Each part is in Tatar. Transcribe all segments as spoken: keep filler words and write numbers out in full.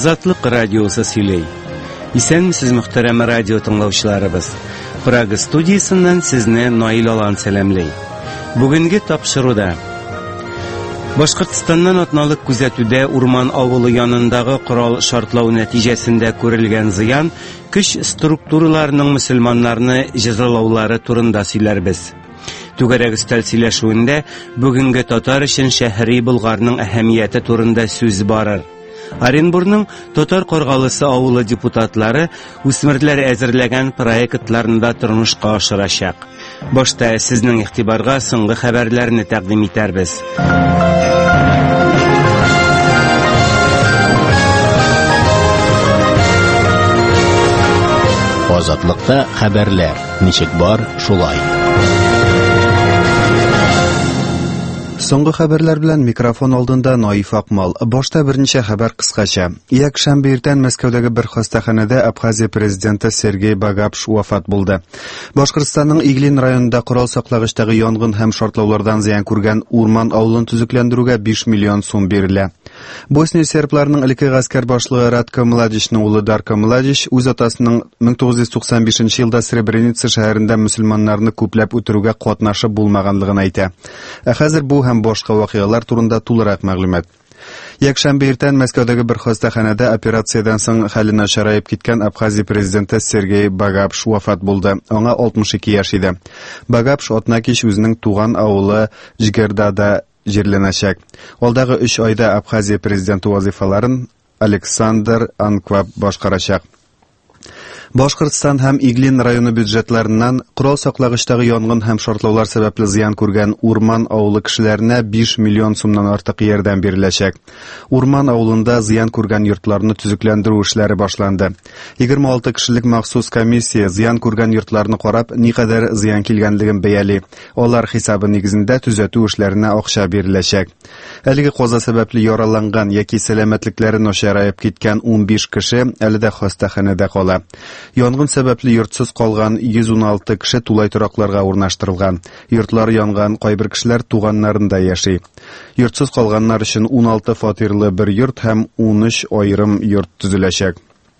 Азатлык радиосы сөйлей. Исәнмесез, мөхтәрәм радио тыңлаучыларыбыз. Прага студиясыннан сезне Наил Алан сәламлый. Бүгенге тапшыруда Башкортстаннан атналык күзәтүдә урман авылы янындагы корал шартлау нәтиҗәсендә күрелгән зыян көч структураларының мөселманнарны җәзалаулары турында сөйләрбез. Түгәрәк өстәл сөйләшүендә бүгенге татар өчен шәһри Булгарның әһәмияте турында сүз барыр. Оренбургның Татар Каргалысы авылы депутатлары үсмерләр әзерләгән проектларында тормышка ашырачак. Башта сезнең игътибарга соңгы хәбәрләрне тәкъдим итәрбез. Азатлыкта хәбәрләр. Ничек бар, шулай. Соңгы хәбәрләр белән микрофон алдында Наиф Акмал. Башта берничә хәбәр кыскача. Якшәмбе иртән Мәскәүдәге бер хастаханәдә Абхазия президенты Сергей Багапш вафат булды. Башкортстанның Иглин районында корал саклагычтагы янгын һәм шартлаулардан зыян күргән урман авылын төзекләндерүгә биш миллион сум бирелә. Босния сербларның элекке гаскәр башлыгы Радко Младичның улы Дарко Младич үз атасының мең тугыз йөз туксан бишенче елда Сребреница шәһәрендә мөселманнарны күпләп үтерүгә катнашып булмаганлыгын әйтә. Ә хәзер бу һәм башка вакыйгалар турында тулырак мәгълүмат. Якшәмбе иртән Мәскәүдәге бер хастаханәдә операциядән соң хәле начарайып киткән Абхазия президенты Сергей Багапш вафат булды. Аңа алтмыш ике яшь иде. Багапш атна кич үзенең туган авылы Жигердада җирләнәчәк. Алдагы өч айда Абхазия президенты вазифаларын Александр Анкваб башкарачак. Башкортстан һәм Иглин районы бюджетларыннан корал саклагычтагы янгын һәм шартлаулар сәбәпле зыян күргән урман авылы кешеләренә биш миллион сумнан артык ярдәм биреләчәк. Урман авылында зыян күргән йортларны төзекләндерү эшләре башланды. егерме алты кешелек махсус комиссия зыян күргән йортларны карап, никадәр зыян килгәнлеген бәяли. Алар хисабы нигезендә төзәтү эшләренә акча биреләчәк. Әлеге каза сәбәпле яраланган яки сәламәтлекләре начарайып киткән ун биш кеше әле дә хастаханәдә кала. Янгын сәбәпле йортсыз калган йөз ун алты кеше тулай торакларга урнаштырылган. Йортлар янган, кайбер кешеләр туганнарында яши. Йортсыз калганнар өчен ун алты фатирлы бер йорт һәм ун өч аерым йорт төзеләчәк.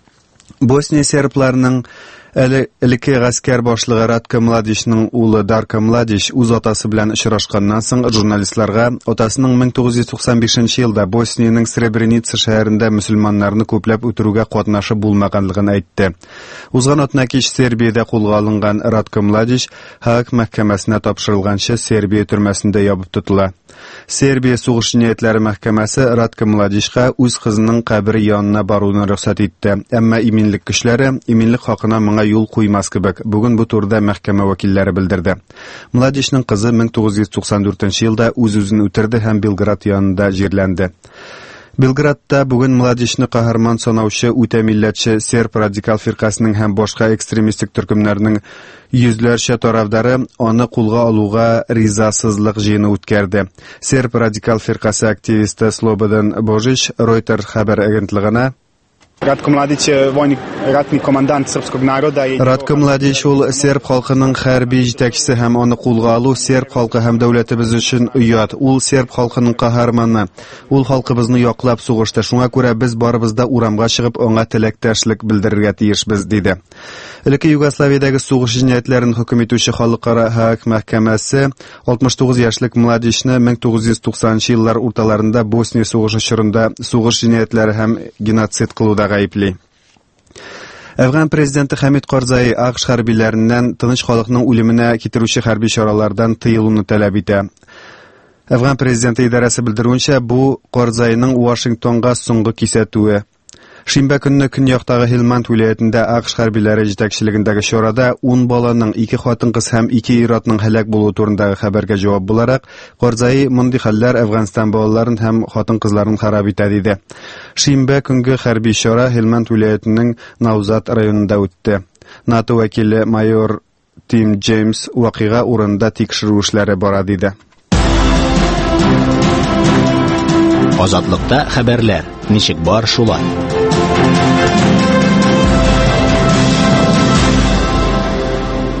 Босния сербларының элекке гаскәр башлыгы Радко Младичның улы Дарко Младич үз атасы белән очрашканнан соң журналистларга атасының мең тугыз йөз туксан бишенче елда Босниянең Сребреница шәһәрендә мөселманнарны күпләп үтерүгә катнашып булмаганлыгын әйтте. Узган атна кич Сербиядә кулга алынган Радко Младич Хак мәхкәмәсенә тапшырылганчы Сербия төрмәсендә ябып тотыла. Сербия сугыш җинаятләре мәхкәмәсе Радко Младичка үз кызының кабере янына баруны рөхсәт итте. Әмма иминлек көчләре иминлек хакына моңа юл куймас кебек. Бүген бу турыда мәхкәмә вәкилләре белдерде. Младичның кызы мең тугыз йөз туксан дүртенче елда үз-үзен үтерде һәм Белград янында җирләнде. Белградта бүген Младичны каһарман санаучы үтә милләтче серб радикал фиркасының һәм башка экстремистик төркемнәрнең йөзләрчә тарафдары аны кулга алуга ризасызлык җыены үткәрде. Серб радикал фиркасы активисты Слободан Божич Reuters хәбәр агентлыгына Ratko Mladić je vojni ratni komandant srpskog naroda i Ratko Mladić ул серб халкының хәрби җитәкчесе һәм аны кулга алу серб халкы һәм дәүләтебез өчен уят. Ул серб халкының каһарманы. Ул халкыбызны яклап сугышты. Шуңа күрә без барыбыз да урамга чыгып аңа теләктәшлек белдерергә тиешбез, диде. Элекке Югославиядәге сугыш җинаятларын хөкем итүче халыкара хак мәхкәмәсе алтмыш тугыз яшьлек Младичны мең тугыз йөз туксанынчы еллар урталарында Босния сугышы чорында сугыш җинаятләре һәм геноцид кылуда гаепли. Әфган президенты Хамид Карзай АКШ хәрбиләреннән тыныч халыкның үлеменә китерүче хәрби чаралардан тыелуны таләп итә. Әфган президенты идарәсе белдерүенчә, бу Карзайның Вашингтонга соңгы кисәтүе. Шимбә көнне көньяктагы Хелманд вилаятендә АКШ хәрбиләре җитәкчелегендәге чарада ун баланың, ике хатын-кыз һәм ике ир-атның һәлак булуы турындагы хәбәргә җавап буларак, Карзай мондый хәлләр Әфганстан балаларын һәм хатын-кызларын харап итә диде. Шимбә көнге хәрби чара Хелманд вилаятының Наузат районында үтте. НАТО вәкиле майор Тим Джеймс вакыйга урынында тикшерү эшләре бара диде. Азатлыкта хәбәрләр. Ничек бар, шулай.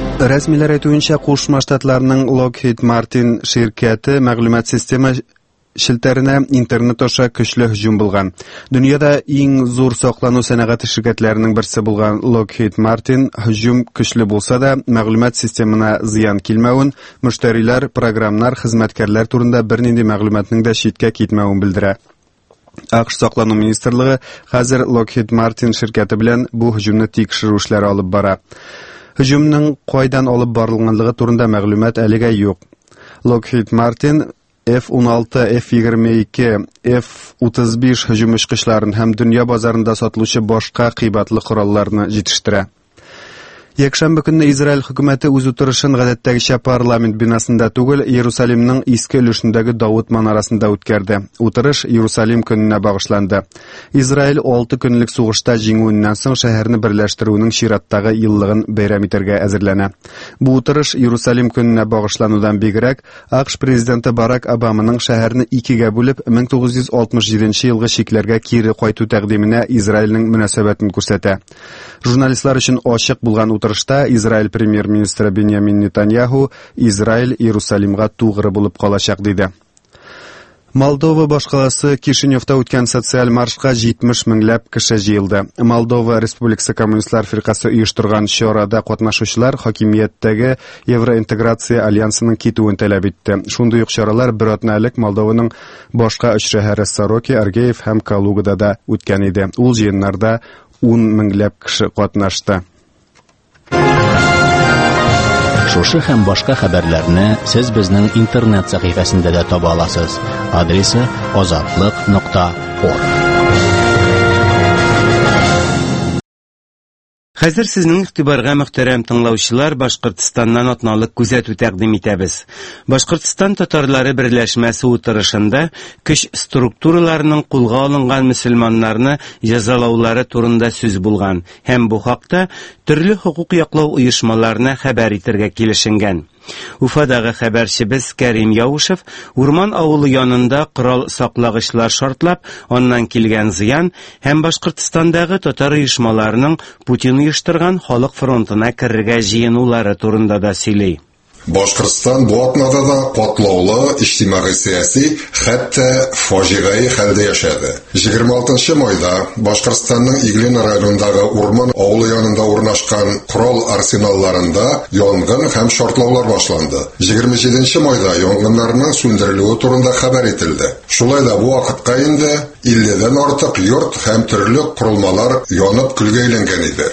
Рәсмиләр әйтүенчә, Кушма Штатларының Lockheed Martin şirkəti мәгълүмат система челтәренә интернет аша көчле һөҗүм булган. Дөньяда иң зур саклану сәнәгате ширкәтләренең берсе булган Lockheed Martin һөҗүм көчле булса да, мәгълүмат системына зыян килмәвен, мөштәриләр, програмнар, хезмәткәрләр турында бернинди мәгълүматның да читкә китмәвен белдерә. АКШ саклану министрлыгы хәзер Lockheed Martin ширкәте белән бу һөҗүмне тикшерү эшләре алып бара. Һөҗүмнең кайдан алып барылганлыгы турында мәгълүмат әлегә юк. Lockheed Martin эф ун алты, эф егерме ике, эф утыз биш һөҗүм очкычларын һәм дөнья базарында сатылучы башка кыйбатлы коралларны җитештерә. Якшәмбе көнне Израиль хөкүмәте үз утырышын гадәттәгечә парламент бинасында түгел, Иерусалимның иске өлешендәге Давыт манарасында үткәрде. Утырыш Иерусалим көненә багышланды. Израиль алты көнлек сугышта җиңүеннән соң шәһәрне берләштерүнең чираттагы еллыгын бәйрәм итәргә әзерләнә. Бу утырыш Иерусалим көненә багышланудан бигрәк, АКШ президенты Барак Обаманың шәһәрне икегә бүлеп мең тугыз йөз алтмыш җиденче елгы чикләргә кире кайту тәкъдименә Израильнең мөнәсәбәтен күрсәтә. Журналистлар өчен ачык булган утырышта Израиль премьер-министры Беньямин Нетаньяху Израиль Иерусалимга тугры булып калачак диде. Молдова башкаласы Кишиневта үткән социаль маршка җитмеш меңләп кеше җыелды. Молдова Республикасы коммунистлар фиркасы оештырган чарада катнашучылар хакимияттәге Евроинтеграция альянсының китүен таләп итте. Шундый ук чаралар бер атна элек Молдованың башка өч шәһәре Сороки, Аргеев һәм Калугада да үткән иде. Ул җыеннарда ун меңләп кеше катнашты. Шушы һәм башка хәбәрләрне сез безнең интернет сәхифәсендә дә таба аласыз. Адресы азатлык нокта орг. Хәзер сезнең игътибарга мөхтәрәм тыңлаучылар, Башкортстаннан атналык күзәтү тәкъдим итәбез. Башкортстан татарлары берләшмәсе утырышында көч структураларының кулга алынган мөселманнарны җәзалаулары турында сүз булган һәм бу хакта төрле хукук яклау оешмаларына хәбәр итәргә килешенгән. Уфадагы хәбәрчебез Кәрим Яушев урман авылы янында корал саклагычлар шартлап, аннан килгән зыян һәм Башкортстандагы татар оешмаларының Путин оештырган халык фронтына керергә җыенулары турында да сөйли. Башкортстан бу атнада да катлаулы иҗтимагый-сияси, хәтта фаҗигаи хәлдә яшәде. егерме алтынчы майда Башкортстанның Иглин районындагы урман авылы янында урнашкан корал арсеналларында янгын һәм шартлаулар башланды. егерме җиденче майда янгыннарның сүндерелүе турында хәбәр ителде. Шулай да бу вакытка инде илледән артык йорт һәм төрле корылмалар янып көлгә әйләнгән иде.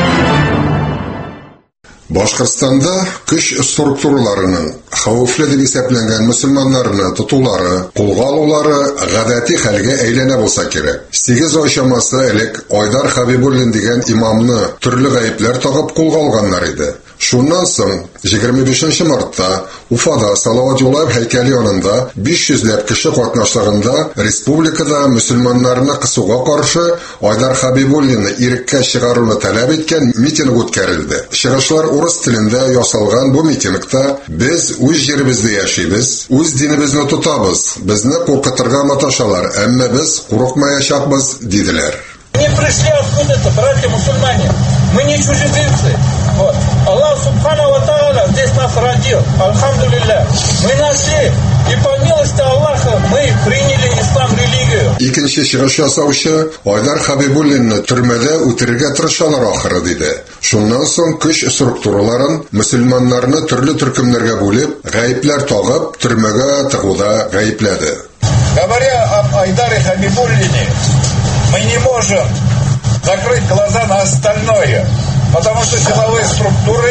Башкортстанда көч структураларының хәвефле дип исәпләнгән мөселманнарны тотулары, кулга алулары гадәти хәлгә әйләнә булса кирәк. сигез ай чамасы элек Айдар Хәбибуллин дигән имамны төрле гаепләр тагып кулга алганнар иде. Шуннан соң егерме бишенче мартта Уфада Салават Юлаев һәйкәле янында биш йөзләп кеше катнашлыгында республикада мөселманнарны кысуга каршы Айдар Хәбибуллинны иреккә чыгаруны таләп иткән митинг үткәрелде. Чыгышлар урыс телендә ясалган бу митингта biz үз җиребездә яшибез, үз динебезне тотабыз, безне куркытырга маташалар, әмма без курыкмаячакбыз диделәр. Мы пришли откуда-то, братья мусульмане. Мы не чужеземцы. Вот. Аллах Субхану ва Тааля здесь нас родил. Альхамдулилля. Мы нашли. И по милости Аллаха мы приняли ислам религию. Икенче чыгыш ясаучы Айдар Хәбибуллинны төрмәдә үтерергә тырышалар ахыры диде. Шуннан соң көч структураларын мөселманнарны төрле төркемнәргә бүлеп, гаепләр тагып, төрмәгә тыгуда гаепләде. Говоря об Айдаре Хәбибуллине, мы не можем закрыть глаза на остальное, потому что силовые структуры,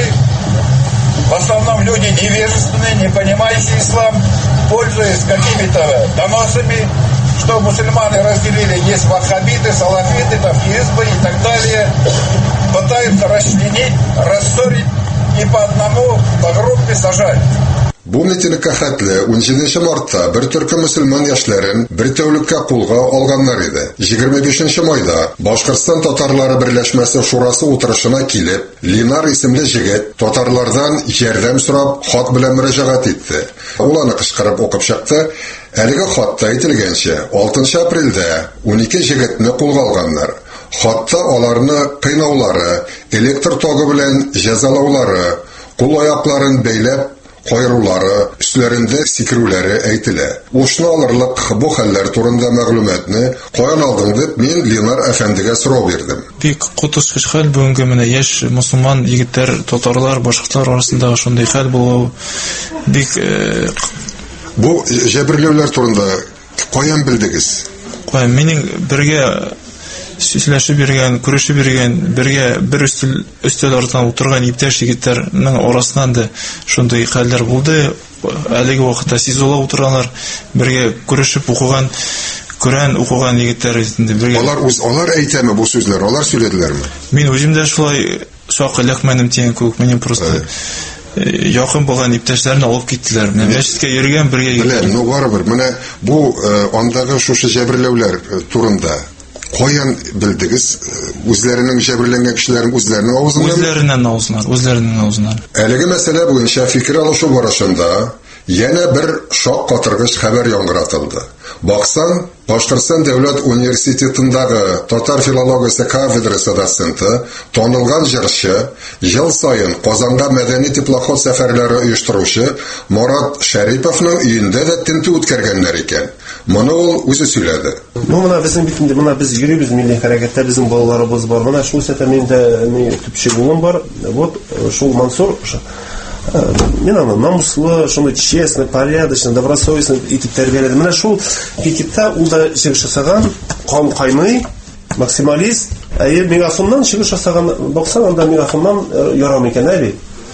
в основном люди невежественные, не понимающие ислам, пользуясь какими-то доносами, что мусульманы разделили, есть ваххабиты, салафиты, там, избы и так далее, пытаются расчленить, рассорить и по одному, по группе сажать. Бу митингка хәтле унҗиденче мартта бер төркем мөселман яшьләрен бер тәүлеккә кулга алганнар иде. егерме бишенче майда Башкортстан татарлары берләшмәсе шурасы утырышына килеп, Линар исемле җегет татарлардан ярдәм сорап хат белән мөрәҗәгать итте. Ул аны кычкырып укып чыкты. Әлеге хатта әйтелгәнчә, алтынчы апрельдә унике җегетне кулга алганнар. Хатта аларны кыйнаулары, электр тогы белән җәзалаулары, кул аякларын бәйләп кайрулары, üstlәрендә сикерүләре әйтелә. Ушны алырлык бу хәлләр турында мәгълүматны каян алдың дип мин Ленар әфәндегә сорау бирдем. Бик котышкыч хәл бүгенге менә яшь мусулман егетләр, татарлар, башкалар арасында шундый хәл булу бик бу җәберләүләр турында каян белдегез? Каян минең бергә сүзләшеп биргән, күрешеп биргән, бергә бер өстәл өстәл артында утырган иптәш егетләрнең арасыннан да шундый хәлләр булды. Әлеге вакытта сизола утырганнар, бергә күрешеп укыган, Коръән укыган егетләр инде бергә. Алар үз алар әйтәме бу сүзләр? Алар сөйләделәрме? Мин үзем дә шулай шакылык мәнем тигән күк, минем просто якын булган иптәшләрне алып киттеләр. Менә мәчеткә йөргән бергә йөргән. Ну барыбер, менә бу андагы шушы җәберләүләр турында каян белдегез? Үзләренең җәберләнгән кешеләрнең үзләренең авызыннан, үзләреннән авызыннан, үзләренең авызыннан. Әлеге мәсьәлә буенча фикер алышу барышында yana bir шок катыргыч хәбәр яңгыратылды. Баксаң, Башкортстан дәүләт университетындагы татар филологиясе кафедрасы доценты, танылган җырчы, ел сайын Казанга мәдәни теплоход сәфәрләре оештыручы Марат Шәриповның өендә дә тинтү үткәргәннәр икән. Моны ул үзе сөйләде. Бу менә безнең битендә, менә без йөрибез милли хәрәкәттә, безнең балаларыбыз бар. Менә шул сәтәмендә төпчегем бар. Вот шул Мансур мен аны намуслы, шуны честный, порядочный, добросовестный итеп тәрбияләде. Менә шул пикетта ул да чыгыш ясаган, кан кайный, максималист, әйе мегафоннан чыгыш ясаган, баксаң анда мегафоннан ярамый икән әле.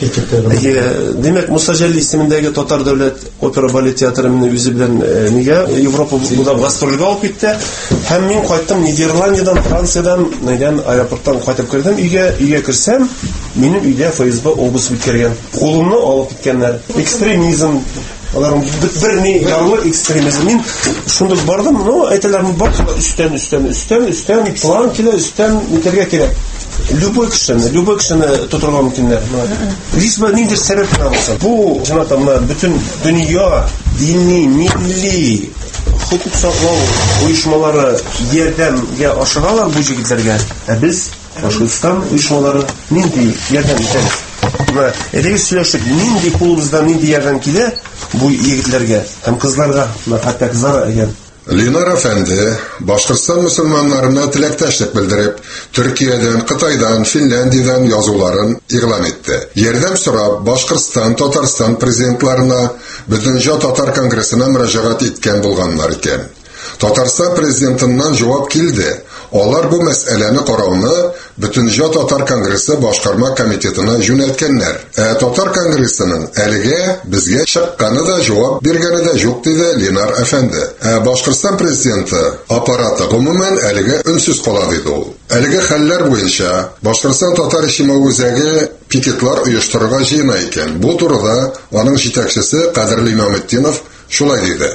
Демәк, Муса Җәлил исемендәге татар дәүләт опера балет театры мине үзе белән нигә Европа буйлап гастрольгә алып китте. Һәм мин кайттым Нидерландиядән, Франциядән, нидән аэропорттан кайтып кердем. Өйгә, өйгә керсәм, минем өйдә ФСБ обыск үткәргән. Кулымны алып киткәннәр. Экстремизм, алар бер ни ярлы экстремизм. Мин шундый бардым, но әйтәләр, бар үстән, үстән, үстән, үстән, план килә, үстән үтәргә кирәк. Любой кешене, любой кешене тотырга мөмкиннәр. Лишь бер ниндидер сәбәп булса, бу җанатта менә бөтен дөнья дини, милли хокук саклау оешмалары ярдәмгә ашыгалар бу җегетләргә. Ә без Башкортстан оешмалары нинди ярдәм итәбез? Менә әлеге сөйләшеп, нинди кулыбыздан нинди ярдәм килә бу егетләргә һәм кызларга, хәтта кызлар әгәр Ленар әфәнде Башкортстан мөселманнарына теләктәшлек белдереп, Төркиядән, Кытайдан, Финляндиядән язуларын игълан итте. Ярдәм сорап Башкортстан, Татарстан президентларына Бөтенҗа татар конгрессына мөрәҗәгать иткән булганнар икән. Татарстан президентыннан җавап килде. Алар бу мәсьәләне карауны Бөтенҗа татар конгрессы башкарма комитетына юнәлткәннәр. Ә татар конгрессының әлегә безгә чыкканы да җавап биргәне дә юк диде Ленар әфәнде. Ә Башкортстан президенты аппараты гомумән әлегә өнсез кала диде ул. Әлегә хәлләр буенча Башкортстан татар ишеме үзәге пикетлар оештырырга җыена икән. Бу турыда аның җитәкчесе Кадерле Имаметдинов шулай диде.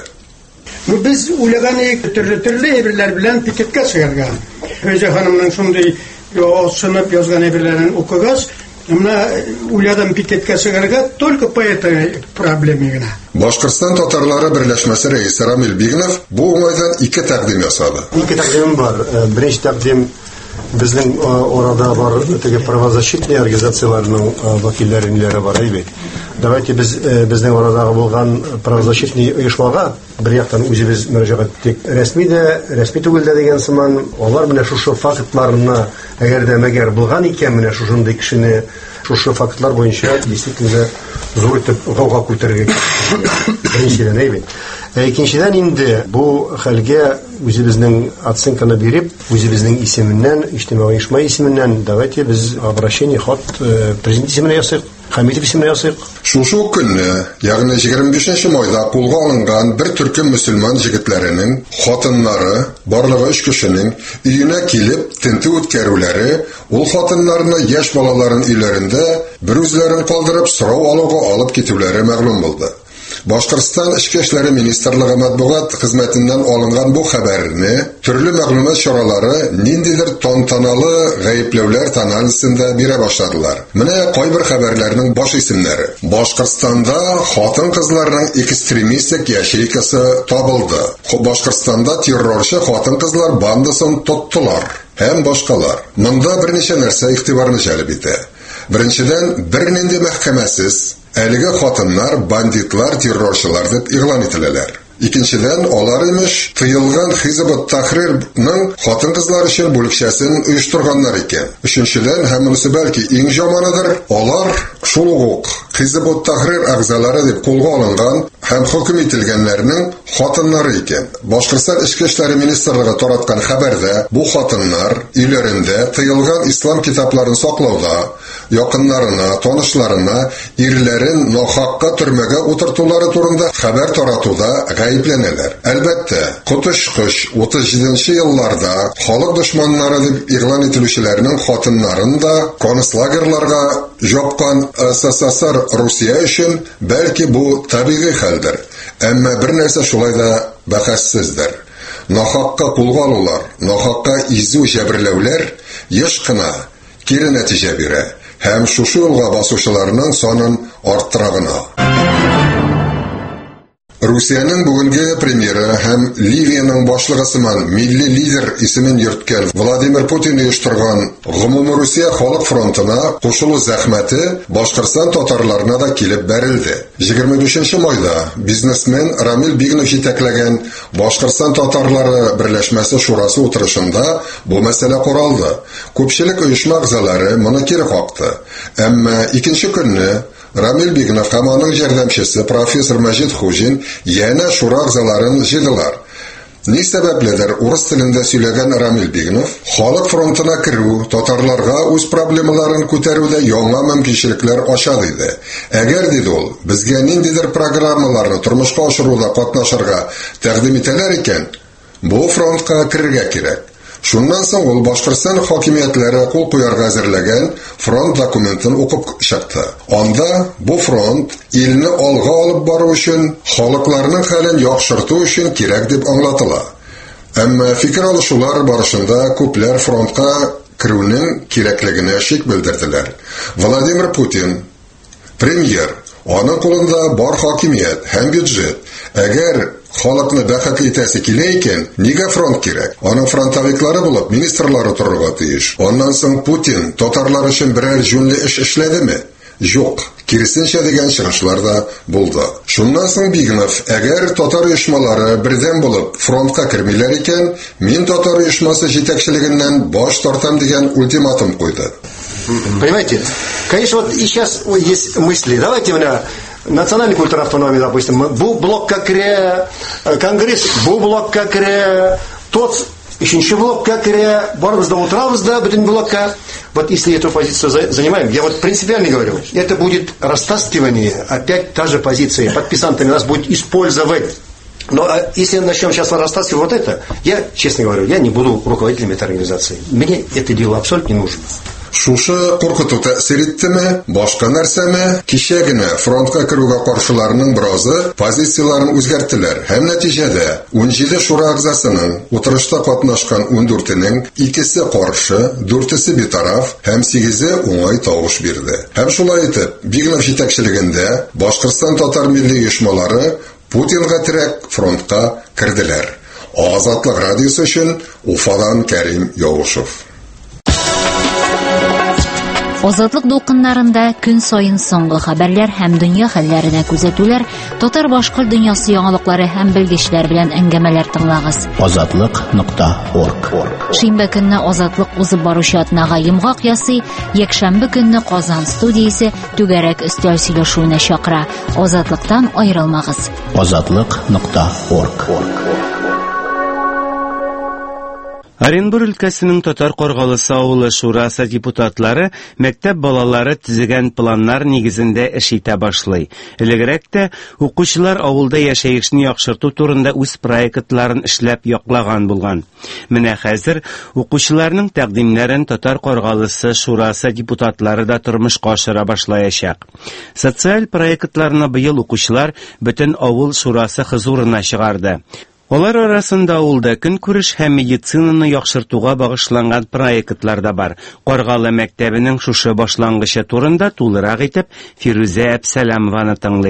Biz уйлаган төрле-төрле әйберләр белән пикеткә чыгарга. Өзә ханымның шундый сынып язган әйберләрен укыгач, менә уйладым пикеткә чыгарга только по этой проблеме генә. Башкортстан татарлары берләшмәсе рәисе Рамил Бигнов бу уңайдан ике тәкъдим ясады. Ике тәкъдим бар. Беренче тәкъдим безнең арада бар теге правозащитный организацияларның вәкилләре бар иде. Давайте без безнең арадагы булган правозащитный оешмага бер яктан үзебез мөрәҗәгать иттек. Рәсми дә, рәсми түгел дә дигән сыман, алар менә шушы фактларны әгәр дә мәгәр булган икән, менә шушындый кешене шушы фактлар буенча действительно зур итеп гауга күтәрергә кирәк. Беренчедән әйбит. Икенчедән инде бу хәлгә үзебезнең оценканы биреп, үзебезнең исеменнән, иҗтимагый оешма исеменнән давайте без обращение хат президент исеменә ясыйк. Хамитов исеменә ясыйк. Шушы көнне, ягъни егерме бишенче майда кулга алынган бер төркем мөселман җегетләренең хатыннары, барлыгы өч кешенең өенә килеп тинтү үткәрүләре, ул хатыннарны яшь балаларын өйләрендә бер үзләрен калдырып сорау алуга алып китүләре мәгълүм булды. Башкортстан Эчке эшләре министрлыгы матбугат хезмәтеннән алынган бу хәбәрне төрле мәгълүмат чаралары ниндидер тантаналы гаепләүләр таналисында бирә башладылар. Менә кайбер хәбәрләрнең баш исемнәре. Башкортстанда хатын-кызларның экстремистик ячейкасы табылды. Башкортстанда террорчы хатын-кызлар бандасын тоттылар. Һәм башкалар. Монда берничә нәрсә игътибарны җәлеп итә. Беренчедән, бернинди мәхкәмәсез, Әлеге хатыннар бандитлар, террорчылар дип игълан ителәләр. Икенчедән, алар имеш тыелган Хизб ат-Тахрирның хатын-кызлар өчен бүлекчәсен оештырганнар икән. Өченчедән, һәм монысы бәлки иң жаманыдыр, алар шул ук Хизб ат-Тахрир әгъзалары дип кулга алынган һәм хөкем ителгәннәрнең хатыннары икән. Башкортстан Эчке эшләр министрлыгы тараткан хәбәрдә бу хатыннар өйләрендә тыелган ислам китапларын саклауда, якыннарына, танышларына ирләрен нахакка төрмәгә утыртулары турында хәбәр таратуда гаепләнәләр. Әлбәттә, котышкыш утыз җиденче елларда халык дошманнары дип игълан ителүчеләрнең хатыннарын да концлагерларга жапкан СССР Русия өчен бәлки бу табигый хәлдер. Әмма бер нәрсә шулай да бәхәссездер. Нахакка кулга алулар, нахакка изү җәберләүләр еш кына кире нәтиҗә бирә һәм шушы юлга басучыларның санын арттыра гына. Русиянең бүгенге премьеры һәм Ливиянең башлыгы сыман милли лидер исемен йөрткән Владимир Путин оештырган Гомуми Русия халык фронтына кушылу зәхмәте Башкортстан татарларына да килеп бәрелде. егерме бишенче майда бизнесмен Рамил Бигнов җитәкләгән Башкортстан татарлары берләшмәсе шурасы утырышында бу мәсьәлә каралды. Күпчелек оешма әгъзалары моны кире какты. Әмма икенче көнне Рамил Бигнов һәм аның ярдәмчесе профессор Мәҗит Хуҗин яна шура әгъзаларын җыйдылар. Ни сәбәпледер урыс телендә сөйләгән Рамил Бигнов халык фронтына керү, татарларга үз проблемаларын күтәрүдә яңа мөмкинлекләр ача диде. Әгәр диде ул, безгә ниндидер программаларны тормышка ашыруда катнашырга тәкъдим итәләр икән, бу фронтка керергә кирәк. Шуннан соң ул Башкортстан хакимиятләре кул куярга әзерләгән фронт документын укып чыкты. Анда бу фронт илне алга алып бару өчен, халыкларның хәлен яхшырту өчен кирәк дип аңлатыла. Әмма фикер алышулар барышында күпләр фронтка керүнең кирәклегенә шик белдерделәр. Владимир Путин, премьер, аның кулында бар хакимият һәм бюджет. Әгәр халыкны бәхет итәсе килә икән, нигә фронт кирәк? Аның фронтовиклары булып министрлары торырга тиеш. Аннан соң Путин татарлар өчен берәр җүнле эш эшләдеме? Юк, киресенчә дигән чыгышлар да булды. Шуннан соң Бигнов, әгәр татар оешмалары бердәм булып фронтка кермиләр икән, мин татар оешмасы җитәкчелегеннән баш тартам дигән ультиматум куйды. Понимаете? Конечно, вот и сейчас есть мысли. Давайте у меня национальной культурной автономии, допустим, бу блок как ре, конгресс, бу блок как ре, тот еще блок как ре, борьбы да утравыз да, bütün блока. Вот если эту позицию занимаем, я вот принципиально говорю, это будет растаскивание, опять та же позиция, подписантами нас будет использовать. Но если начнем сейчас растаскивать вот это, я, честно говорю, я не буду руководителем этой организации. Мне это дело абсолютно не нужно. Шушы куркыту тәэсир иттеме, башка нәрсәме, кичә генә фронтка керүгә каршыларның биразы позицияларын үзгәрттеләр. Һәм нәтиҗәдә ун җиде шура әгъзасының утырышта катнашкан ун дүртенең икесе каршы, дүртесе битараф һәм сигезе уңай тавыш бирде. Һәм шулай итеп, Бигнов җитәкчелегендә Башкортстан татар милли оешмалары Путинга терәк фронтка керделәр. Азатлык радиосы өчен Уфадан Кәрим Явушев. Азатлык дулкыннарында көн сайын соңгы хәбәрләр һәм дөнья хәлләренә күзәтүләр, татар-башкорт дөньясы яңалыклары һәм белгечләр белән әңгәмәләр тыңлагыз. азатлык нокта орг. Шимбә көнне Азатлык узып баручы атнага йомгак ясый, якшәмбе көнне Казан студиясе түгәрәк өстәл сөйләшүенә чакыра. Азатлыктан аерылмагыз. азатлык нокта орг. Оренбур өлкәсенең Татар Каргалысы авылы шурасы депутатлары мәктәп балалары төзегән планнар нигезендә эш итә башлый. Элегрәк тә укучылар авылда яшәешне яхшырту турында үз проектларын эшләп яклаган булган. Менә хәзер укучыларның тәкъдимнәрен Татар Каргалысы шурасы депутатлары да тормышка ашыра башлаячак. Социаль проектларны быел укучылар бөтен авыл шурасы хозурына чыгарды. Олар арасында авылда көнкүреш һәм медицинаны яхшыртуга багышланган проектлар да бар. Каргалы мәктәбенең шушы башлангычы турында тулырак итеп Фирүзә Әпсәләмованы тыңлыйк.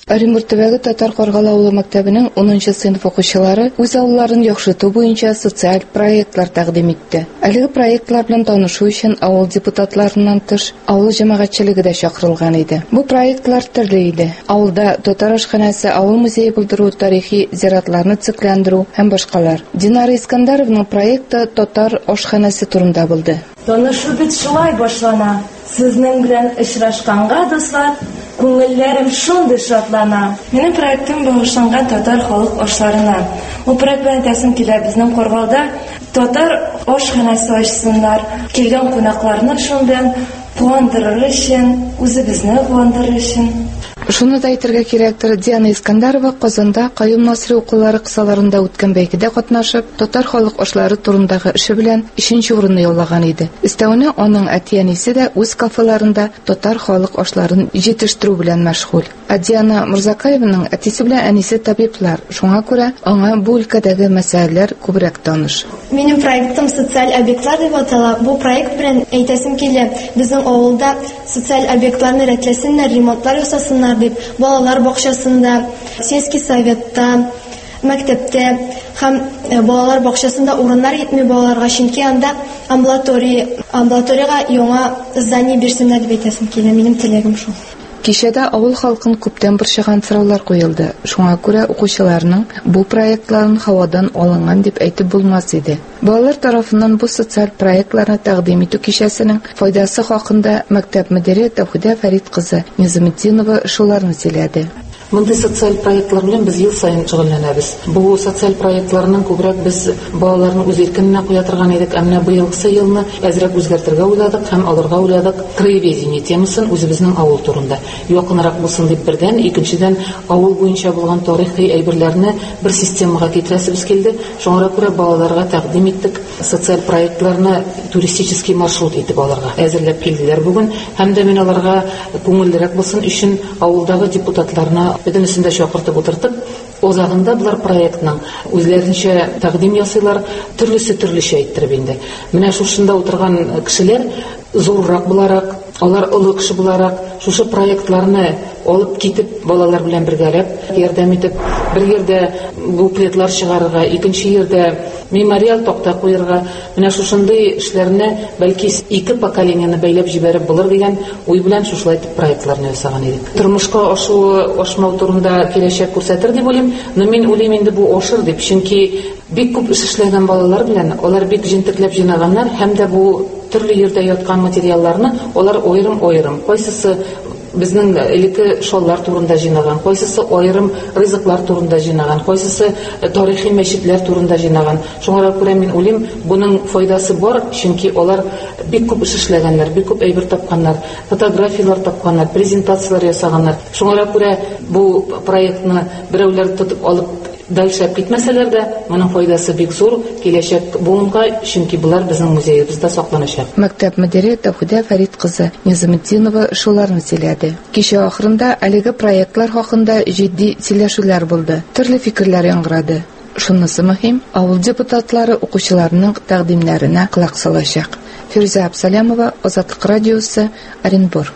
Оренбург төбәге Татар Каргалы авылы мәктәбенең унынчы сыйныф укучылары үз авылларын яхшырту буенча социаль проектлар тәкъдим итте. Әлеге проектлар белән танышу өчен авыл депутатларыннан тыш авыл җәмәгатьчелеге дә чакырылган иде. Бу проектлар төрле иде. Авылда татар ашханасы, авыл музее булдыру, тарихи зиратларны цикләндерү һәм башкалар. Динара Искәндәровның проекты татар ашханасы турында булды. Танышу бит шулай башлана. Сезнең белән очрашканга, дуслар, күңелләрем шундый шатлана. Минем проектым багышланган татар халык ашларына. Бу проект белән тәсим килә безнең Каргалда татар ашханасы ачсыннар. Килгән кунакларны шунда куандырыр өчен, үзебезне куандырыр өчен. Шуны да әйтергә кирәктер, Диана Искәндәрова Казанда Каюм Насри укулары кысаларында үткән бәйгедә катнашып, татар халык ашлары турындагы эше белән өченче урынны яулаган иде. Өстәвенә аның әти-әнисе дә үз кафеларында татар халык ашларын җитештерү белән мәшгуль. Диана Мурзакаеваның әтисе белән әнисе табиблар, шуңа күрә аңа бу өлкәдәге мәсьәләләр күбрәк таныш. Минем проектым социаль объектлар дип атала. Бу проект белән әйтәсем килә, безнең авылда социаль объектларны рәтләсеннәр, ремонтлар ясасыннар дип, балалар бакчасында, сельский советта, мәктәптә һәм балалар бакчасында урыннар җитми балаларга, чөнки анда амбулатория, амбулаториягә яңа здание бирсеннәр дип әйтәсем килә. Минем теләгем шул. Кичәдә авыл халкын күптән борчыган сораулар куелды. Шуңа күрә укучыларның бу проектларын һавадан алынган дип әйтеп булмас иде. Балалар тарафыннан бу социаль проектларны тәкъдим итү кичәсенең файдасы хакында мәктәп мөдире Тәүхидә Фәрит кызы Низаметдинова шуларны сөйләде. Мондый социаль проектлар белән без ел сайын шөгыльләнәбез. Бу социаль проектларның күбрәк без балаларны үз иркененә куя торган идек, әмма быелгы елны әзрәк үзгәртергә уйладык һәм алырга уйладык краеведение темасын үзебезнең авыл турында. Якынрак булсын дип бердән, икенчедән авыл буенча булган тарихи әйберләрне бер системага китерәсебез килде. Шуңа күрә балаларга тәкъдим иттек социаль проектларны туристический маршрут итеп алырга әзерләп килделәр бүген. Һәм дә мин аларга күңеллерәк булсын өчен авылдагы депутатларны бөтенесен дә чакыртып утыртып, озагында булар проектның үзләренчә тәкъдим ясыйлар, төрлесе төрлечә әйттереп инде. Менә шушында утырган кешеләр зуррак буларак, алар олы кеше буларак, шушы проектларны алып китеп, балалар белән бергәләп ярдәм итеп, бер yerдә буклетлар чыгарырга, икенче yerдә мемориал такта куярга, менә шушындый эшләрне бәлки ике поколенияны бәйләп җибәреп булыр дигән уй белән шушылай итеп проектларны ясаган идек. Тормышка ашу, ашмау турында киләчәк күрсәтер дип уйлыйм, но мин уйлыйм инде бу ашыр дип, чөнки бик күп эш эшләгән балалар белән алар бик җентекләп җыйнаганнар һәм дә бу төрле yerдә яткан материалларны алар аерым-аерым, кайсысы безнең элекке шаллар турында җыйнаган, кайсысы аерым ризыклар турында җыйнаган, кайсысы тарихи мәчетләр турында җыйнаган. Шуңа күрә мин уйлыйм, буның файдасы бар, чөнки алар бик күп эш эшләгәннәр, бик күп әйбер тапканнар, фотографиялар тапканнар, презентациялар ясаганнар. Шуңа күрә бу проектны берәүләр тотып алып дальше китмәсәләр дә, моның файдасы бик зур, киләчәк буынга, чөнки булар безнең музеебездә сакланачак. Мәктәп мөдире Тәүхидә Фәрит кызы Низаметдинова шуларны сөйләде. Кичә ахырында әлеге проектлар хакында җитди сөйләшүләр булды. Төрле фикерләр яңгырады. Шунысы мөһим, авыл депутатлары укучыларның тәкъдимнәренә колак салачак. Фирза Абсалямова, Азатлык радиосы, Оренбург.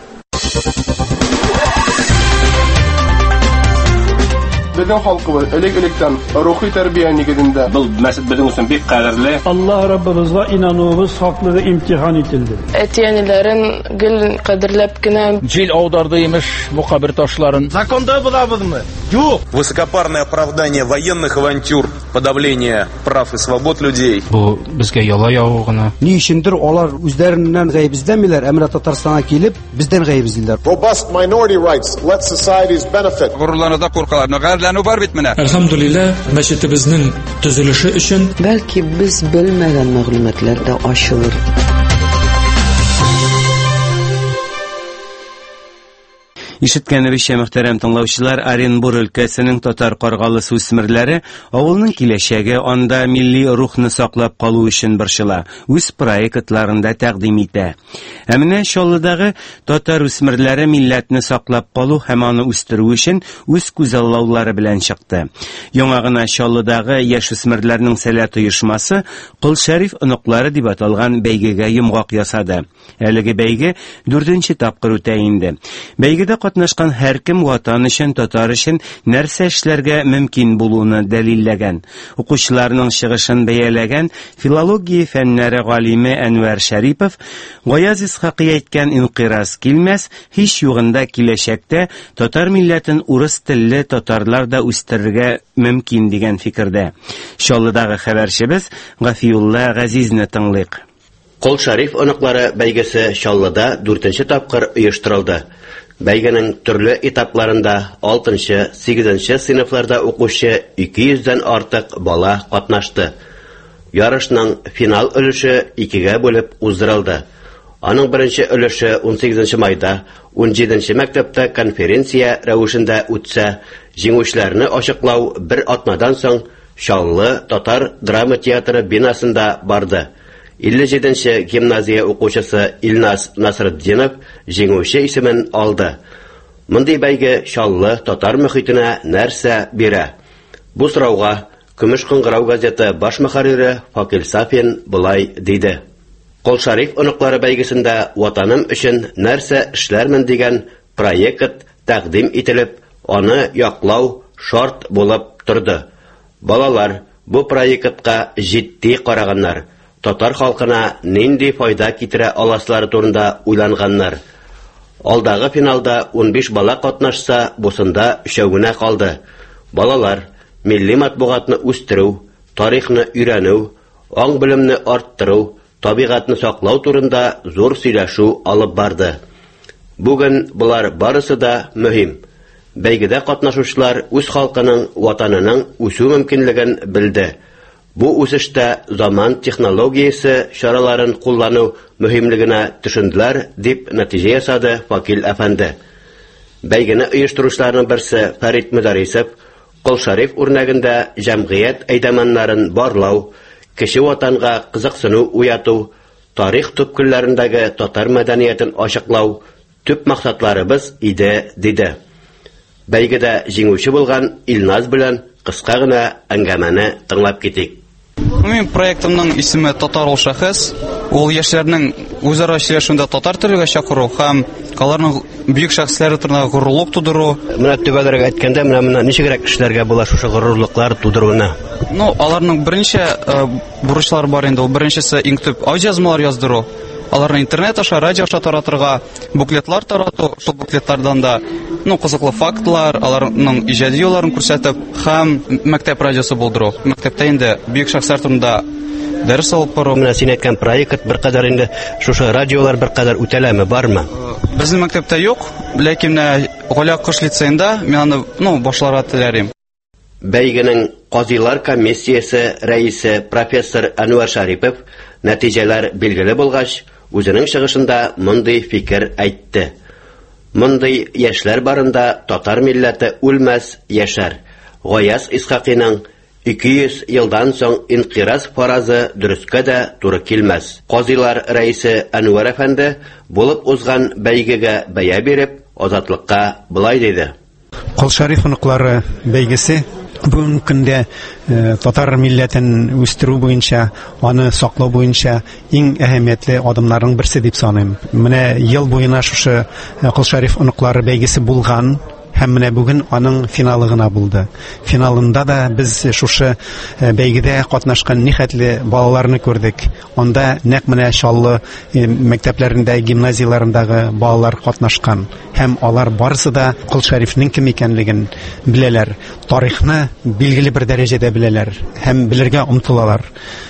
Безнең халкыбыз элек-электән рухи тәрбия нигезендә. Бу мәсәл безнең өчен бик кадерле. Аллаһ Раббыбызга инануыбыз хаклыгы имтихан ителде. Әтиәниләрен гел кадерләп кенә җил аударды имеш бу кабер ташларын. Законда булабызмы? Юк. Высокопарное оправдание военных авантюр, подавление прав и свобод людей. Бу безгә яла яву гына. Ни өчендер алар үзләреннән гаебездәмиләр, әмма Татарстанга килеп, бездән гаебездиләр. Robust minority rights let societies benefit. Гурлануда куркаларны бар бит менә. Әлхәмдүлилләh, мәчетебезнең төзелеше өчен бәлки без белмәгән мәгълүматлар да ачылыр. Ишеткәнебезчә, мөхтәрәм тыңлаучылар, Оренбург өлкәсенең татар каргалысы үсмерләре авылның киләчәге, анда милли рухны саклап калу өчен борчыла, үз проектларында тәкъдим итә. Ә менә Чаллыдагы татар үсмерләре милләтне саклап калу һәм аны үстерү өчен үз күзаллаулары белән чыкты. Яңа гына Чаллыдагы яшь үсмерләрнең сәләт оешмасы Кол Шәриф оныклары дип аталган бәйгегә йомгак ясады. Әлеге бәйге дүртенче тапкыр үтә инде. Бәйгедә катнашкан һәркем ватан өчен, татар өчен нәрсә эшләргә мөмкин булуны дәлилләгән. Укучыларның чыгышын бәяләгән филология фәннәре галиме Әнвәр Шәрипов Гаяз Исхакый әйткән инқираз килмәс, һич югында киләчәктә татар милләтен урыс телле татарлар да үстерергә мөмкин дигән фикердә. Чаллыдагы хәбәрчебез Гафиулла Газизне тыңлыйк. Кол Шариф оныклары бәйгесе Чаллыда дүртенче тапкыр оештырылды. Бәйгенең төрле этапларында алтынчы, сигезенче сыйныфларда укучы ике йөздән артык бала катнашты. Ярышның финал өлеше икегә бүлеп уздырылды. Аның беренче өлеше ун сигезенче майда ун җиденче мәктәптә конференция рәвешендә үтсә, җиңүчеләрне ачыклау бер атнадан соң Чаллы татар драма театры бинасында барды. илле җиденче гимназия укучысы Илнас Насретдинов җиңүче исемен алды. Мондый бәйге Чаллы татар мөхитенә нәрсә бирә? Бу сорауга Көмеш кыңгырау газеты баш мөхәррире Факил Сафин булай диде. Кол Шариф оныклары бәйгесендә ватаным өчен нәрсә эшләрмен дигән проект тәкъдим ителеп, аны яклау шарт булып торды. Балалар бу проектка җитди караганнар. Татар халкына нинди файда китерә аласлары турында уйланганнар. Алдагы финалда ун биш бала катнашса, бусында өчәүгенә калды. Балалар милли матбугатны үстерү, тарихны өйрәнү, аң белемне арттыру, табигатны саклау турында зур сөйләшү алып барды. Бүген булар барысы да мөһим. Бәйгедә катнашучылар үз халкының, ватанының үсү мөмкинлеген белде. Бу үсештә заман технологиясе чараларын куллану мөһимлегенә төшенделәр, дип нәтиҗә ясады Факил әфәнде. Бәйгене оештыручыларның берсе Фәрит Мөдәрисов Кол Шариф үрнәгендә җәмгыять әйдәманнарын барлау, кеше ватанга кызыксыну уяту, тарих төпкелләрендәге татар мәдәниятен ачыклау төп максатларыбыз иде, диде. Бәйгедә җиңүче булган Илназ белән кыска гына әңгәмәне тыңлап китик. Минем проектымның исеме Татар ул шәхес. Ул яшьләрнең үзара сөйләшүендә татар телегә чакыру һәм аларның бөек шәхесләре турында горурлык тудыру. Менә төбәләргә әйткәндә, менә менә ничегрәк эшләргә була шушы горурлыклар тудыруына? Ну, аларның беренче бурычлары бар инде. Ул беренчесе иң төп аудиозмалар яздыру. Аларны интернет аша, радио аша таратырга, буклетлар тарату, шул буклетлардан да, ну, кызыклы фактлар, аларның иҗади юлларын күрсәтеп, һәм мәктәп радиосы булдыру. Мәктәптә инде бөек шәхесләр турында дәрес алып бару. Менә син әйткән проект беркадәр инде шушы радиолар беркадәр үтәләме, бармы? Безнең мәктәптә юк, ләкин Галя Кыш лицейында мин аны, ну, башларга теләрим. Бәйгенең Казилар комиссиясе рәисе профессор Әнвәр Шәрипов нәтиҗәләр билгеле булгач, үзенең чыгышында мондый фикер әйтте. Мондый яшьләр барында татар милләте үлмәс, яшәр. Гаяз Исхакыйның ике йөз елдан соң инқираз фаразы дөрескә дә туры килмәс. Казилар рәисе Әнвәр әфәнде булып узган бәйгегә бәя биреп, Азатлыкка булай диде. Кол Шариф оныклары бәйгесе бүгенге көндә татар милләтен үстерү буенча, аны саклау буенча иң әһәмиятле адымнарның берсе дип саныйм. Менә ел буена шушы Кол Шариф оныклары бәйгесе булган. Һәм менә бүген аның финалы гына булды. Финалында да без шушы бәйгедә катнашкан нихәтле балаларны күрдек. Анда нәкъ менә Чаллы мәктәпләрендә, гимназияларындагы балалар катнашкан. Һәм алар барысы да Кол Шарифның кем икәнлеген беләләр. Тарихны билгеле бер дәрәҗәдә беләләр һәм белергә омтылалар.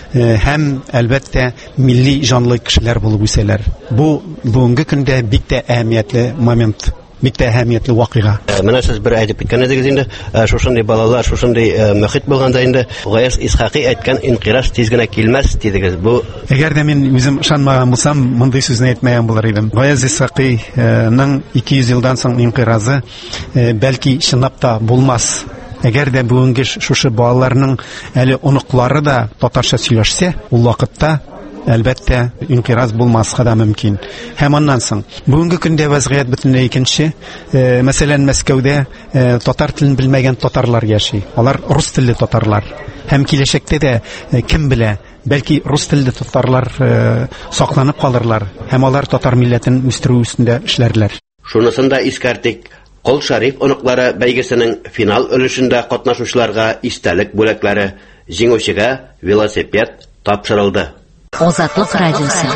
Һәм әлбәттә милли җанлы кешеләр булып үсәләр. Бу бүгенге көндә бик тә әһәмиятле момент. Бик тә әһәмиятле вакыйга. Менә сез бер әйтеп киткән идегез инде, шушындый балалар, шушындый мөхит булганда инде Гаяз Исхакый әйткән инқираз тиз генә килмәс дидегез. Бу әгәр дә мин үзем ышанмаган булсам, мондый сүзне әйтмәгән булыр идем. Гаяз Исхакыйның ике йөз елдан соң инқиразы бәлки чынлап та булмас. Әгәр дә бүгенге шушы балаларның әле оныклары да татарча сөйләшсә, ул вакытта әлбәттә инқираз булмаска да мөмкин. Һәм аннан соң бүгенге көндә вазгыять бөтенләй икенче. Мәсәлән, Мәскәүдә татар телен белмәгән татарлар яши. Алар рус телле татарлар. Һәм киләчәктә дә кем белә, бәлки рус телле татарлар сакланып калырлар. Һәм алар татар милләтен үстерү өстендә эшләрләр. Шунысын да искәртик. Кол Шариф оныклары бәйгесенең финал өлешендә катнашучыларга истәлек бүләкләре, җиңүчегә велосипед тапшырылды. Азатлык радиосы.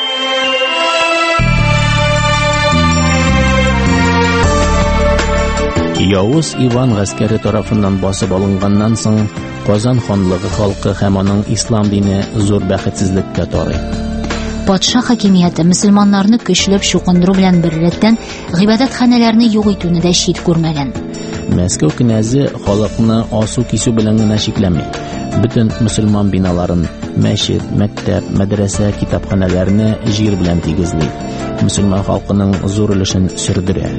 Явыз Иван гаскәре тарафыннан басып алынганнан соң Казан ханлыгы халкы һәм аның ислам дине зур бәхетсезлеккә тарый. Патша хакимияте мөселманнарны көчләп чукындыру белән беррәттән гыйбадәтханәләрне юк итүне дә шит күрмәгән. Мәскәү князы халыкны асу кисү белән генә шикләми. Бөтен мөселман биналарын, мәчет, мәктәп, мәдрәсә, китапханәләрне җир белән тигезли. Мөселман халкының зур өлешен сүрдерә.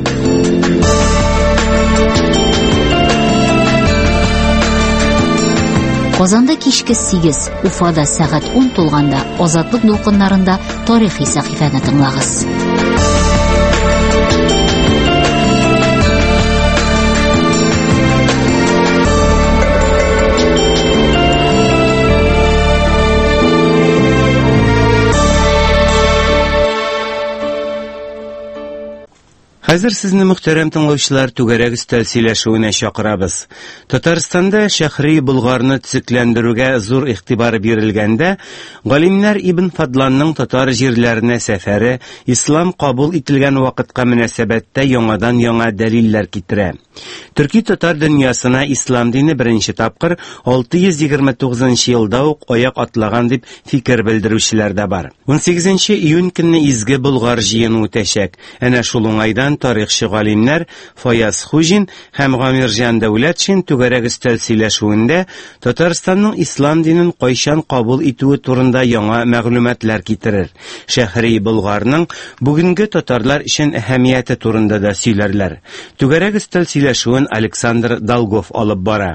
Казанда кичке сигез, Уфада сәгать ун тулганда Азатлык дулкыннарында тарихи сәхифәне тыңлагыз. Хәзер сезне мөхтәрәм тыңлаучылар түгәрәк өстәл сөйләшүенә чакырабыз. Татарстанда шәхри Болгарны төзекләндерүгә зур игътибар бирелгәндә, галимнәр Ибн Фадланның татар җирләренә сәфәре ислам кабул ителгән вакытка мөнәсәбәттә яңадан яңа дәлилләр китерә. Төрки татар дөньясына ислам дине беренче тапкыр алты йөз егерме тугызынчы елда ук аяк атлаган дип фикер белдерүчеләр дә бар. ун сигезенче июнь көнне изге Болгар җыены үтәчәк. Әнә шул уңайдан тарихчы галимнәр Фаяз Хуҗин һәм Гамирҗан Дәүләтшин түгәрәк өстәл сөйләшүендә Татарстанның ислам динен кайчан кабул итүе турында яңа мәгълүматлар китерер. Шәхри Болгарның бүгенге татарлар өчен әһәмияте турында да сөйләрләр. Түгәрәк өстәл сөйләшүен Александр Долгов алып бара.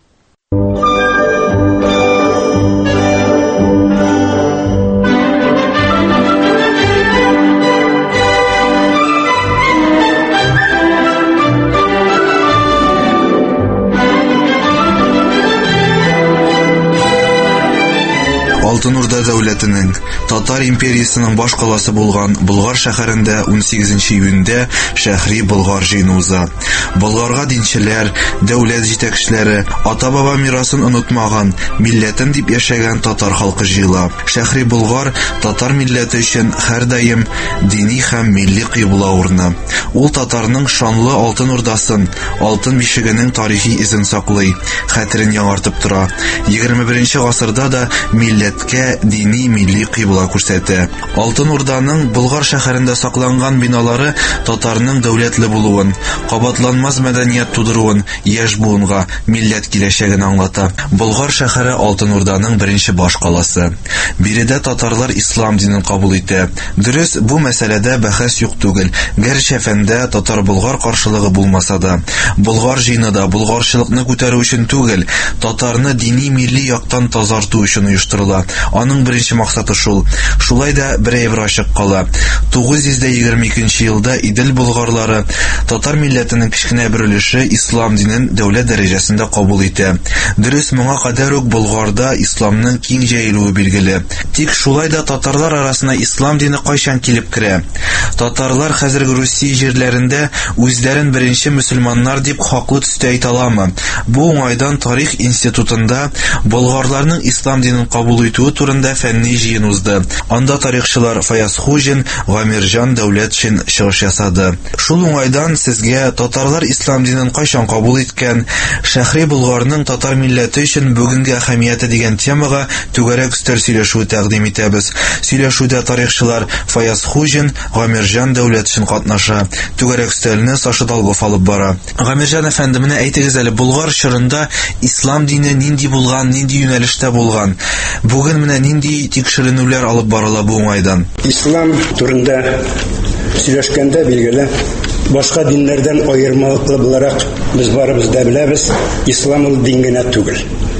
Алтын Урда дәүләтенең Татар империясының баш каласы булган Болгар шәһәрендә ун сигезенче июньдә шәхри Болгар җыены уза. Болгарга динчеләр, дәүләт җитәкчеләре, ата-баба мирасын онытмаган, милләтем дип яшәгән татар халкы җыела. Шәхри Болгар татар милләте өчен һәрдаим дини һәм милли кыйбла урыны. Ул татарның шанлы Алтын Урдасын, Алтын бишегенең тарихи изен саклый, хәтерен яңартып тора. егерме беренче гасырда да милләткә дини милли кыйбла күрсәтә. Алтын Урданың Болгар шәһәрендә сакланган биналары татарның дәүләтле булуын, кабатланмас мәдәният тудыруын, яшь буынга, милләт киләчәген аңлата. Болгар шәһәре Алтын Урданың беренче баш каласы. Биредә татарлар ислам динен кабул итә. Дөрес, бу мәсьәләдә бәхәс юк түгел. Гәрчә фәндә татар-болгар каршылыгы булмаса да, Болгар җыенында болгарчылыкны күтәрү өчен түгел, татарны дини милли яктан тазарту өчен оештырыла. Аның беренче максаты шул. Шулай да бер әйбер ачык кала. тугыз йөз егерме икенче елда Идел болгарлары татар милләтенең кечкенә бер өлеше ислам динен дәүләт дәрәҗәсендә кабул итә. Дөрес, моңа кадәр үк Болгарда исламның киң җәелүе билгеле. Тик шулай да татарлар арасына ислам дине кайчан килеп керә? Татарлар хәзерге Русия җирләрендә үзләрен беренче мөселманнар дип хаклы төстә әйтә аламы? Бу уңайдан тарих институтында болгарларның ислам динен кабул итүе турында фәнни җыен узды. Анда тарихчылар Фаяз Хуҗин, Гамирҗан Дәүләтшин чыгыш ясады. Шул уңайдан сезгә татарлар ислам динен кайчан кабул иткән, шәхри Болгарның татар милләте өчен бүгенге әһәмияте дигән темага түгәрәк өстәл сөйләшү тәкъдим итәбез. Сөйләшүдә тарихчылар Фаяз Хуҗин, Гамирҗан Дәүләтшин катнаша. Түгәрәк өстәлне Саша Долгов алып бара. Гамирҗан әфәнде, менә әйтегез әле, Болгар чорында ислам дине нинди булган, нинди юнәлештә булган? Бүген менә нинди тикшеренүләр алып барыла бу уңайдан? Ислам турында сөйләшкәндә билгеле, башка диннәрдән аермалыклы буларак без барыбыз да беләбез, ислам ул дин генә түгел.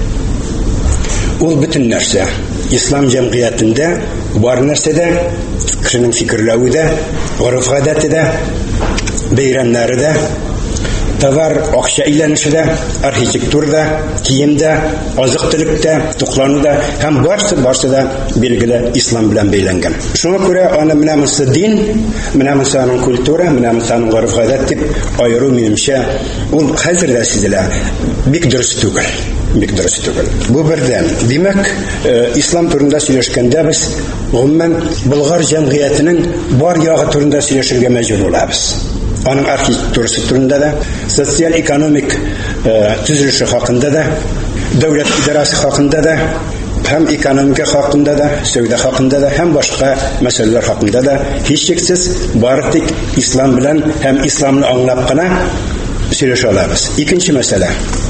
Ул бөтен нәрсә. Ислам җәмгыятендә бар нәрсәдә, кешенең фикерләве дә, гореф-гадәте дә, бәйрәмнәре дә, товар, акча әйләнешендә, архитектурада, киемдә, азык-төлектә, туклануда һәм барысы барысы да билгеле ислам белән бәйләнгән. Шуңа күрә аны менә монысы дин, менә монысы аның культура, менә монысы аның гореф-гадәт дип аеру минемчә ул хәзер дә сизелә. Бик дөрес түгел. Бик дөрес түгел. Бу бердән. Димәк, ислам турында сөйләшкәндә без гомумән Болгар җәмгыятенең бар ягы турында сөйләшергә мәҗбүр булабыз. Аның архитектурасы турында да, социаль-экономик төзелеше хакында да, дәүләт идарасы хакында да, һәм экономика хакында да, сәүдә хакында да, һәм башка мәсьәләләр хакында да һичшиксез бары тик ислам белән һәм исламны аңлап кына сөйләшә алабыз. Икенче мәсьәлә.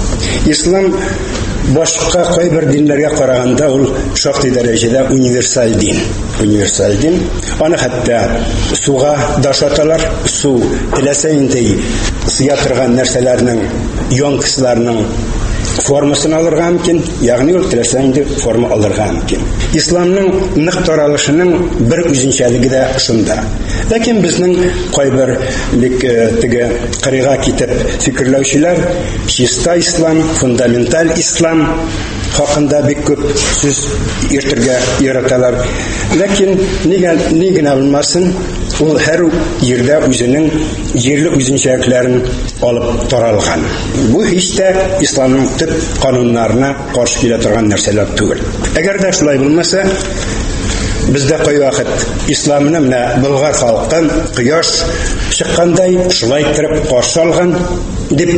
Ислам башка кайбер динләргә караганда ул шактый дәрәҗәдә универсаль дин. Универсаль дин. Аны хәтта суга дашаталар. Су теләсә инде сыя торган нәрсәләрнең, йонкысларның формасын алырга мөмкин, ягъни ул теләсә инде форма алырга мөмкин. Исламның нык таралышының бер үзенчәлеге дә шунда. Ләкин безнең кайбер бик теге кырыйга китеп фикерләүчеләр чиста ислам, фундаменталь ислам хакында бик күп сүз йөртергә яраталар. Ләкин нигә нигә булмасын, ул һәр җирдә үзенең җирле үзенчәлекләрен алып таралган. Бу һич тә исламның төп кануннарына каршы килә торган нәрсәләр түгел. Әгәр дә шулай булмаса, бездә кайвакыт исламны менә Болгар халкын кояш чыккандай шулай итеп каршы алган дип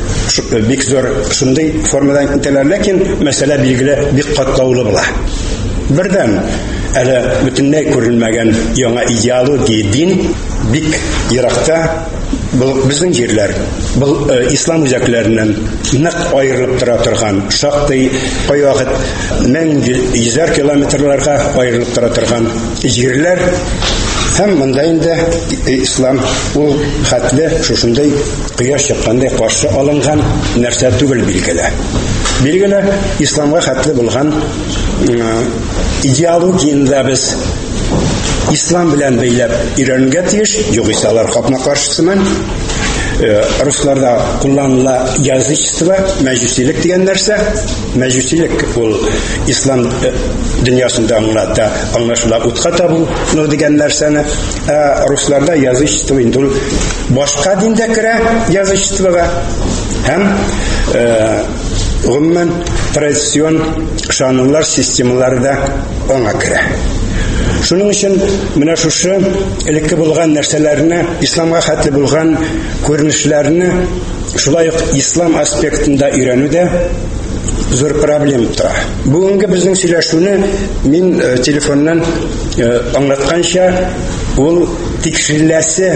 бик зур шундый формадан итәләр, ләкин мәсьәлә билгеле бик катлаулы була. Бердән, әле бөтенләй күрелмәгән яңа идеология дин бик еракта безнең җирләр, бу ислам үзәкләреннән нык аерылып тора торган, шактый кайвакыт мең йөзәр километрларга аерылып тора торган җирләр. Һәм монда инде ислам ул хәтле шушындай кояш чыккандай каршы алынган нәрсә түгел билгеле. Билгеле исламга хәтле булган идеологияны без ислам белән бәйләп өйрәнергә тиеш, югыйсә алар капма каршысымын. Русларда кулланыла язычество, мәҗүсилек дигән нәрсә. Мәҗүсилек ул ислам дөньясында аңлата, аңлашыла утка табу дигән нәрсәне. Русларда язычество инде ул башка диндә керә, язычествога. Һәм гомумән традицион шанулар системалары да аңа керә. Шуның өчен менә шушы элекке булган нәрсәләрне, исламга хәтле булган күренешләрне шулай ук ислам аспектында өйрәнүдә зур проблема тора. Бүгенге безнең сөйләшүне мин телефоннан аңлатканча ул тикшереләсе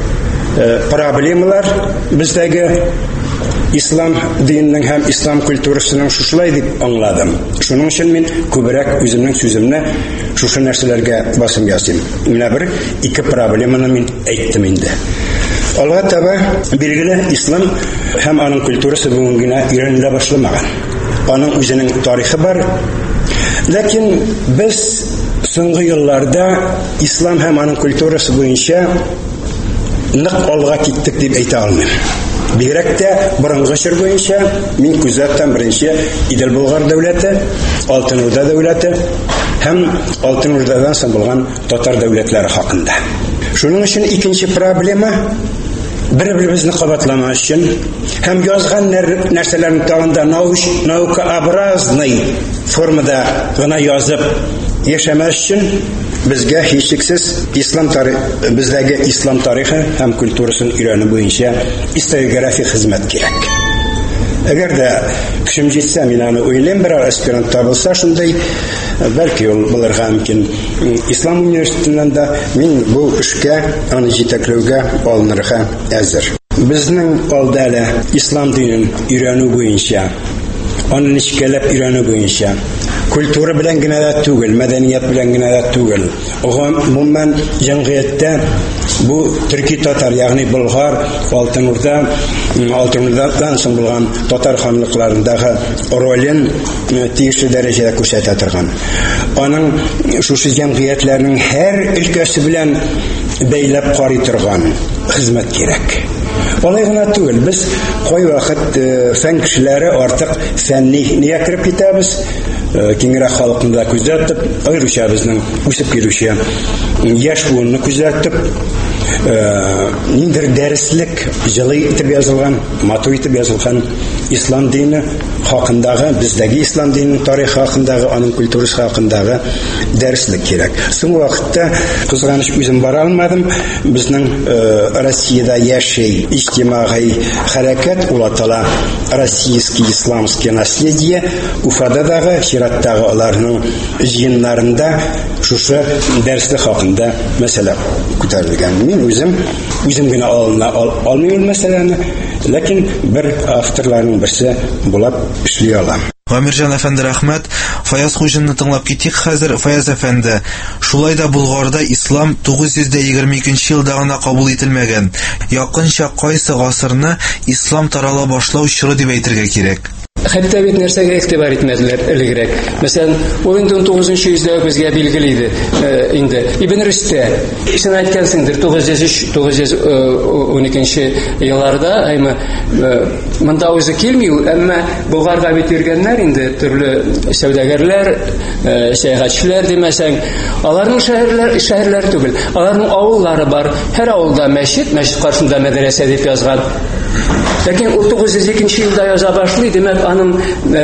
проблемалар бездәге ислам диненең һәм ислам культурасының шушылай дип аңладым. Шуның өчен мин күбрәк үземнең сүземне шушы нәрсәләргә басым ясыйм. Менә бер ике проблеманы мин әйттем инде. Алга таба билгеле ислам һәм аның культурасы бүген генә өйрәнелә башламаган. Аның үзенең тарихы бар. Ләкин без соңгы елларда ислам һәм аның культурасы буенча нык алга киттек дип әйтә алмыйм. Бигрәк тә борынгы чор буенча мин күзәттем беренче Идел Болгар дәүләте, Алтын Урда дәүләте һәм Алтын Урдадан соң булган татар дәүләтләре хакында. Шуның өчен икенче проблема бер-беребезне кабатламас өчен һәм язган нәрсәләрне тагында наукообразный формада гына язып яшәмәс өчен безгә һичшиксез ислам тарихы, бездәге ислам тарихы һәм культурасын өйрәнү буенча историографик хезмәт кирәк. Әгәр дә көчем җитсә, мин аны уйлыйм, бер аспирант табылса шундай, бәлки ул булырга мөмкин. Ислам университетыннан да мин бу эшкә аны җитәкләүгә алынырга әзер. Безнең алда әле ислам динен өйрәнү буенча, аны ничкәләп өйрәнү буенча культура белән генә дә түгел, мәдәният белән генә дә түгел. Гомумән җәмгыятьтә бу төрки татар, ягъни Болгар, Алтын Урда, Алтын Урдадан соң булган татар ханлыкларындагы ролен тиешле дәрәҗәдә күрсәтә торган. Аның шушы җәмгыятьләрнең һәр өлкәсе белән бәйләп карый торган хезмәт кирәк. Алай гына түгел, без кай вакыт фән кешеләре артык фәнни ния кирип китәбез. Киңрәк халыкны күзәтеп, аеруча безнең үсеп килүче яшь буынны күзәтеп, ниндер дәреслек җылы итеп язылган, матур итеп язылган ислам дине хакындагы, бездәге ислам диненең тарихы хакындагы, аның культурасы хакындагы дәреслек кирәк. Соң вакытта кызганыч үзем бара алмадым. Безнең Россиядә яшәй иҗтимагый хәрәкәт улатала российский исламский наследие. Уфада дагы, Чираттагы аларның җыеннарында шушы дәреслек хакында мәсьәлә күтәрелгән. Мин үзем үзем генә алмыйм мәсьәләне, ләкин бер авторларның берсе булып эшли алам. Гамирҗан әфәнде, рәхмәт. Фаяз Хуҗинны тыңлап китик хәзер. Фаяз әфәнде, шулай да Булгарда ислам тугыз йөз егерме икенче елда гына кабул ителмәгән. Якынча кайсы гасырны ислам тарала башлау чоры дип әйтергә кирәк? Хәтта бит нәрсәгә игътибар итмәделәр элегрәк. Мәсәлән, ул инде он тугызынчы йөздә безгә билгеле иде инде. Ибн Рөстәм, син әйткәнсеңдер, тугыз йөз өч - тугыз йөз он икенче елларда, әйме, монда үзе килми, әмма Булгарга бит йөргәннәр инде, төрле сәүдәгәрләр, сәяхәтчеләр димәсәң, аларның шәһәрләр, шәһәрләр түгел, аларның авыллары бар. Һәр авылда мәчет, мәчет каршында мәдрәсә дип язган. Ләкин ул тугыз йөз икенче елда яза башлый, димәк, аның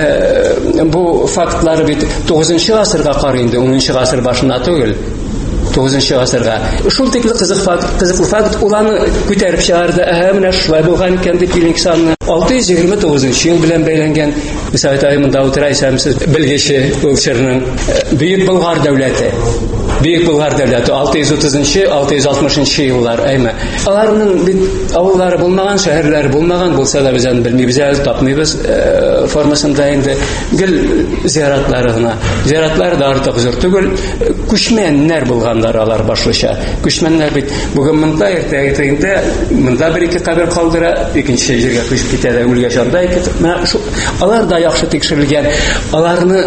бу фактлары бит тугызынчы гасырга карый инде, унынчы гасыр башына түгел. тугызынчы гасырга. Шул тикле кызык факт, кызыклы факт уланы күтәреп чыгарды. Ә менә шулай булган икән дип Ленинсанны алты йөз егерме тугызынчы ел белән бәйләнгән. Совет аймында утырайсыз, белгече ул Бөек Болгар дәүләте. Бөек Болгар дәүләте алты йөз утызынчы - алты йөз алтмышынчы еллар, әйме. Аларның бит авыллары булмаган, шәһәрләре булмаган булса да без аны белмибез, әле тапмыйбыз формасында инде. Гел зияратлары гына. Зияратлар да артык зур түгел, күчмәннәр булганнар алар башлыча. Күчмәннәр бит бүген монда, иртәгә инде монда бер-ике кабер калдыра, икенче җиргә күчеп китә дә үлгәч анда ике. Менә шу алар да яхшы тикшерелгән. Аларны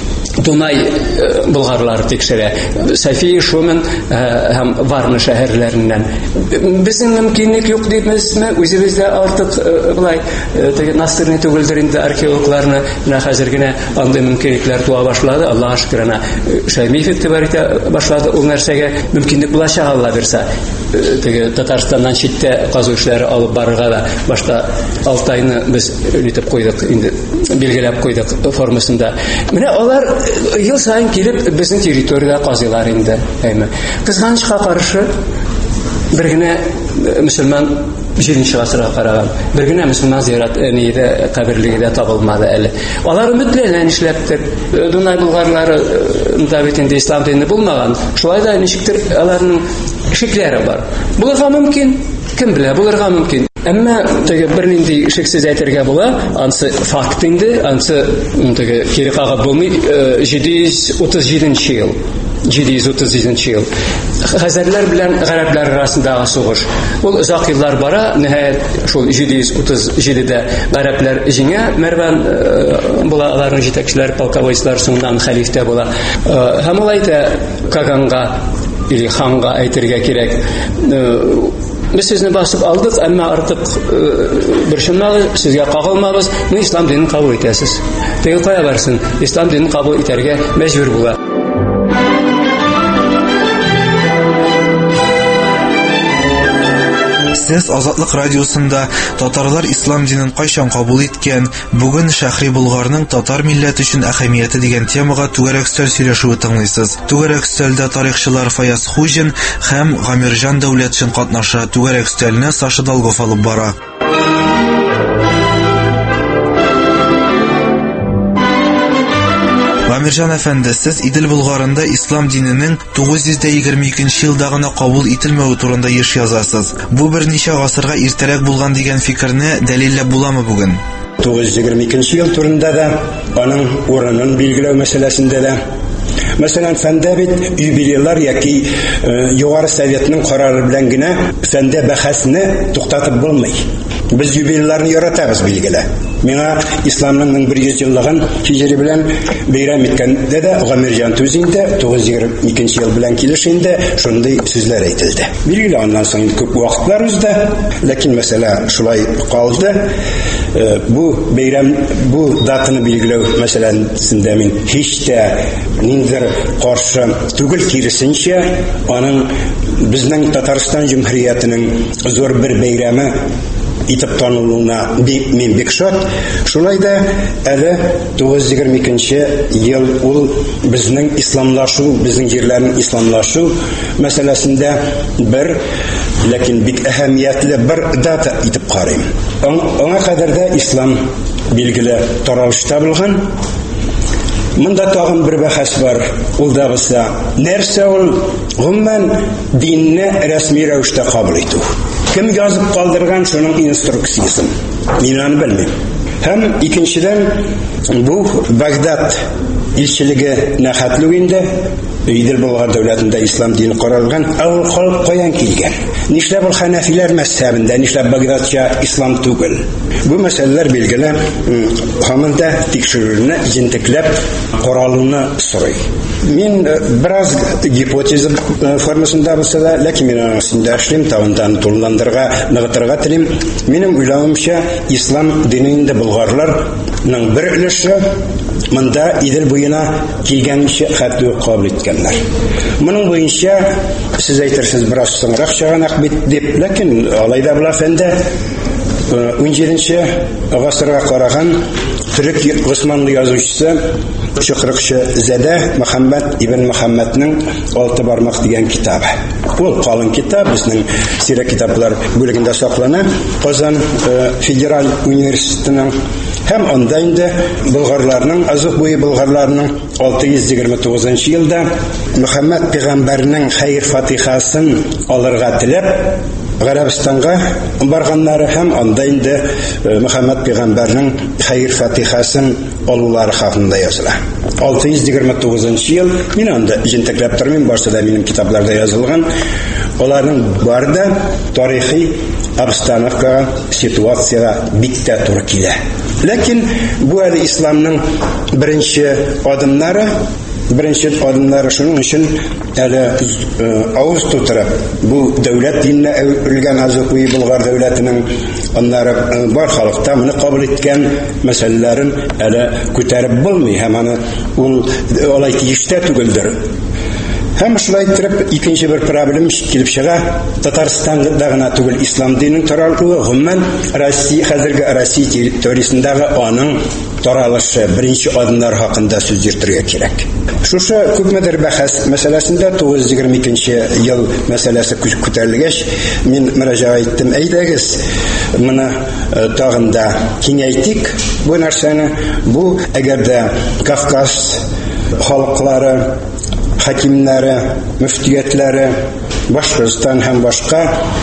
Дунай болгарлары тикшерә. София, Шумен һәм Варна шәһәрләреннән. Безнең мөмкинлек юк димәсме? Үзебездә артык булай Насырны түгелдер инде археологларны менә хәзер генә андый мөмкинлекләр туа башлады. Аллаһка шөкер, ана Шәймиев игътибар итә башлады. Ул нәрсәгә мөмкинлек булачак Алла бирсә. Теге Татарстаннан читтә казу эшләре алып барырга да башта алты айны без итеп куйдык инде, билгеләп куйдык формасында. Менә алар ел сайын килеп безнең территориядә казыйлар инде, әйме. Кызганычка каршы бер генә мөселман җиденче гасырга караган, бер генә мөселман зиярат әниедә каберлегедә табылмады әле. Алар өметләнә нишләптер. Дунай болгарлары да бит инде ислам дине булмаган. Шулай да ничектер аларның шикләре бар. Булырга мөмкин, кем белә, булырга мөмкин. Әмма теге бернинди шексез әйтергә була, ансы факт инде, ансы теге кире кагып булмый. җиде йөз утыз җиденче ел. җиде йөз утыз җиденче ел. Хәзәрләр белән гарәпләр арасындагы сугыш. Ул озак еллар бара, ниһаять шул җиде йөз утыз җидедә гарәпләр җиңә, Мәрвән була, аларның җитәкчеләре, полководецлар соңыннан хәлифтә була. Һәм ул әйтә Каганга или ханга әйтергә кирәк. Без сезне басып алдык, әмма артык бер шуннагы сезгә кагылмабыз, мин ислам динен кабул итәсез. Теге кая барсын? Ислам динен кабул итәргә мәҗбүр була. Сез Азатлык радиосында татарлар ислам динен кайчан кабул иткән, бүген Шәһри Булгарның татар милләте өчен әһәмияте дигән темага түгәрәк сөйләшү сөйләшүе тыңлыйсыз. Түгәрәк өстәлдә тарихчылар Фаяз Хуҗин һәм Гамирҗан Дәүләтшин катнаша. Түгәрәк өстәлне Саша Долгов алып бара. Гамирҗан әфәнде, сез Идел Булгарында ислам диненең тугыз йөз егерме икенче елда гына кабул ителмәү турында еш язасыз. Бу берничә гасырга иртәрәк булган дигән фикерне дәлилләп буламы бүген? тугыз йөз егерме икенче ел турында да, аның урынын билгеләү мәсьәләсендә дә. Мәсәлән, фәндә бит юбилейлар яки югары советның карары белән генә фәндә бәхәсне туктатып булмый. Без юбилейларны яратабыз билгеле. Миңа исламның бер йөз еллыгын хиҗри белән бәйрәм иткәндә дә Гамирҗан түзиндә тугыз йөз егерме икенче ел белән килешендә шундый сүзләр әйтелде. Билгеле аннан соң күп вакытлар узды, ләкин мәсьәлә шулай калды. Бу бәйрәм, бу датаны билгеләү мәсьәләсендә мин һич тә ниндидер каршы түгел, киресенчә, аның безнең Татарстан Җумһуриятының зур бер бәйрәме итеп танылуына мин бик шат. Шулай да әле тугыз йөз егерме икенче ел ул безнең исламлашу, безнең җирләрнең исламлашу мәсьәләсендә бер, ләкин бик әһәмиятле бер дата итеп карыйм. Аңа кадәр дә ислам билгеле таралышта булган. Монда тагын бер бәхәс бар. Ул да булса, нәрсә ул гомумән динне рәсми рәвештә кабул итү? Кем язып калдырган шуның инструкциясын? Мин аны белмим. Һәм икенчедән, бу Багдад илчелеге нәхәтлүгендә Идел булган дәүләтендә ислам дине каралган, ул халык каян килгән? Нишләп ул Хәнәфиләр мәзһәбендә, нишләп Багдадча ислам түгел? Бу мәсьәләләр билгеле һамында тикшерүне, җентекләп каралуны сорый. Мин бераз гипотеза формасында булса да, ләкин мин аның өстендә эшлим, тавындан тулыландырырга, ныгытырга телим. Минем уйлавымча, ислам динендә болгарларның бер өлеше монда Идел буена килгәнче хәтле кабул иткәннәр. Моның буенча сез әйтерсез бераз соңрак чыганак бит дип, ләкин алайда була фәндә унҗиденче гасырга караган төрек Госманлы язучысы Шөкрекче Зәдә Мөхәммәд ибн Мөхәммәднең алты бармак дигән китабы. Ул калын китап, безнең сирәк китаплар бүлегендә саклана. Казан федераль университетының һәм анда инде болгарларның, азык буе болгарларның алты йөз егерме тугызынчы елда Мөхәммәд пәйгамбәрнең хәйр фатихасын алырга теләп Гарәбстанга барганнары һәм анда инде Мөхәммәд пәйгамбәрнең хәйр фатихасын алулары хакында языла. алты йөз егерме тугызынчы ел, мин анда җентекләп тормыйм, барысы да минем китапларда язылган. Аларның барда тарихи обстановкага, ситуацияга бик тә туры килә. Ләкин бу әле исламның беренче адымнары, беренче адымнары шуның өчен әле авыз тутырып, бу дәүләт диненә әверелгән Азыкуи Болгар дәүләтенең аннары бар халыкта моны кабул иткән мәсьәләләрен әле күтәреп булмый, һәм аны ул алай тиештә түгелдер. Һәм шулай итеп икенче бер проблема килеп чыга. Татарстанда гына түгел, ислам диненең таралуы, гомумән Россия, хәзерге Россия территориясендәге аның таралышы, беренче адымнар хакында сүз йөртергә кирәк. Шушы күпмедер бәхәс мәсьәләсендә тугыз йөз егерме икенче ел мәсьәләсе күтәрелгәч, мин мөрәҗәгать иттем, әйдәгез, моны тагын да киңәйтик бу нәрсәне. Бу әгәр дә Кавказ халыклары, хакимнәре, мөфтиятләре, Башкортстан һәм башка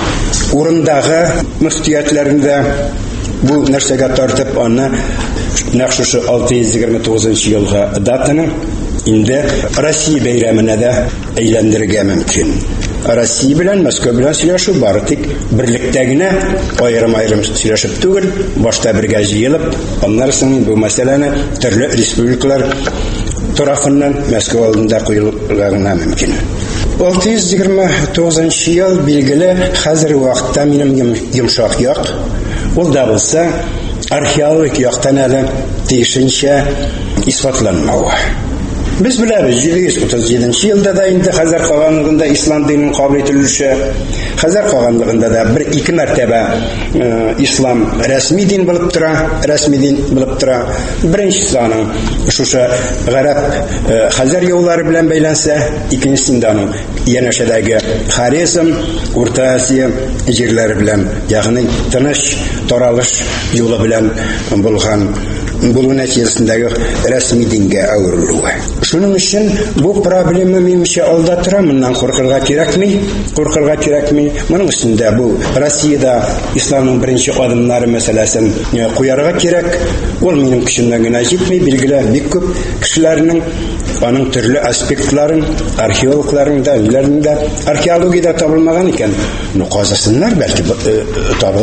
урындагы мөфтиятләрендә бу нәрсәгә тартып, аны нәкъ шушы алты йөз егерме тугызынчы елга датаны инде Россия бәйрәменә дә әйләндерергә мөмкин. Россия белән Москва белән сөйләшү бары тик берлектә генә, аерым-аерым сөйләшеп түгел, башта бергә җыелып, аннан соң бу мәсьәләне төрле республикалар тарафыннан Москва алдында куелырга мөмкин. алты йөз егерме тугызынчы ел билгеле хәзерге вакытта минем йомшак як. Ул да булса археологик яктан әле тиешенчә исбатланмау. Без беләбез, җиде йөз утыз җиденче елда да инде хәзер калганлыгында ислам динен кабул ителүше, хәзер калганлыгында да бер ике мәртәбә ислам рәсми дин булып тора, рәсми дин булып тора. Беренчесе аның шушы гарәп хәзер юллары белән бәйләнсә, икенчесендә аның янәшәдәге Хорезм, Урта Азия җирләре белән, ягъни тыныч таралыш юлы белән булган булу нәтиҗәсендәге рәсми дингә әверелүе. Шуның өчен бу проблема минемчә алда тора, моннан куркырга кирәкми, куркырга кирәкми. Моның өстендә бу Россиядә исламның беренче адымнары мәсьәләсен куярга кирәк. Ул минем көчемнән генә җитми, билгеле бик күп кешеләрнең аның төрле аспектларын, археологларның да, үләрнең дә археологиядә табылмаган икән. Ну казасыннар бәлки табылыр.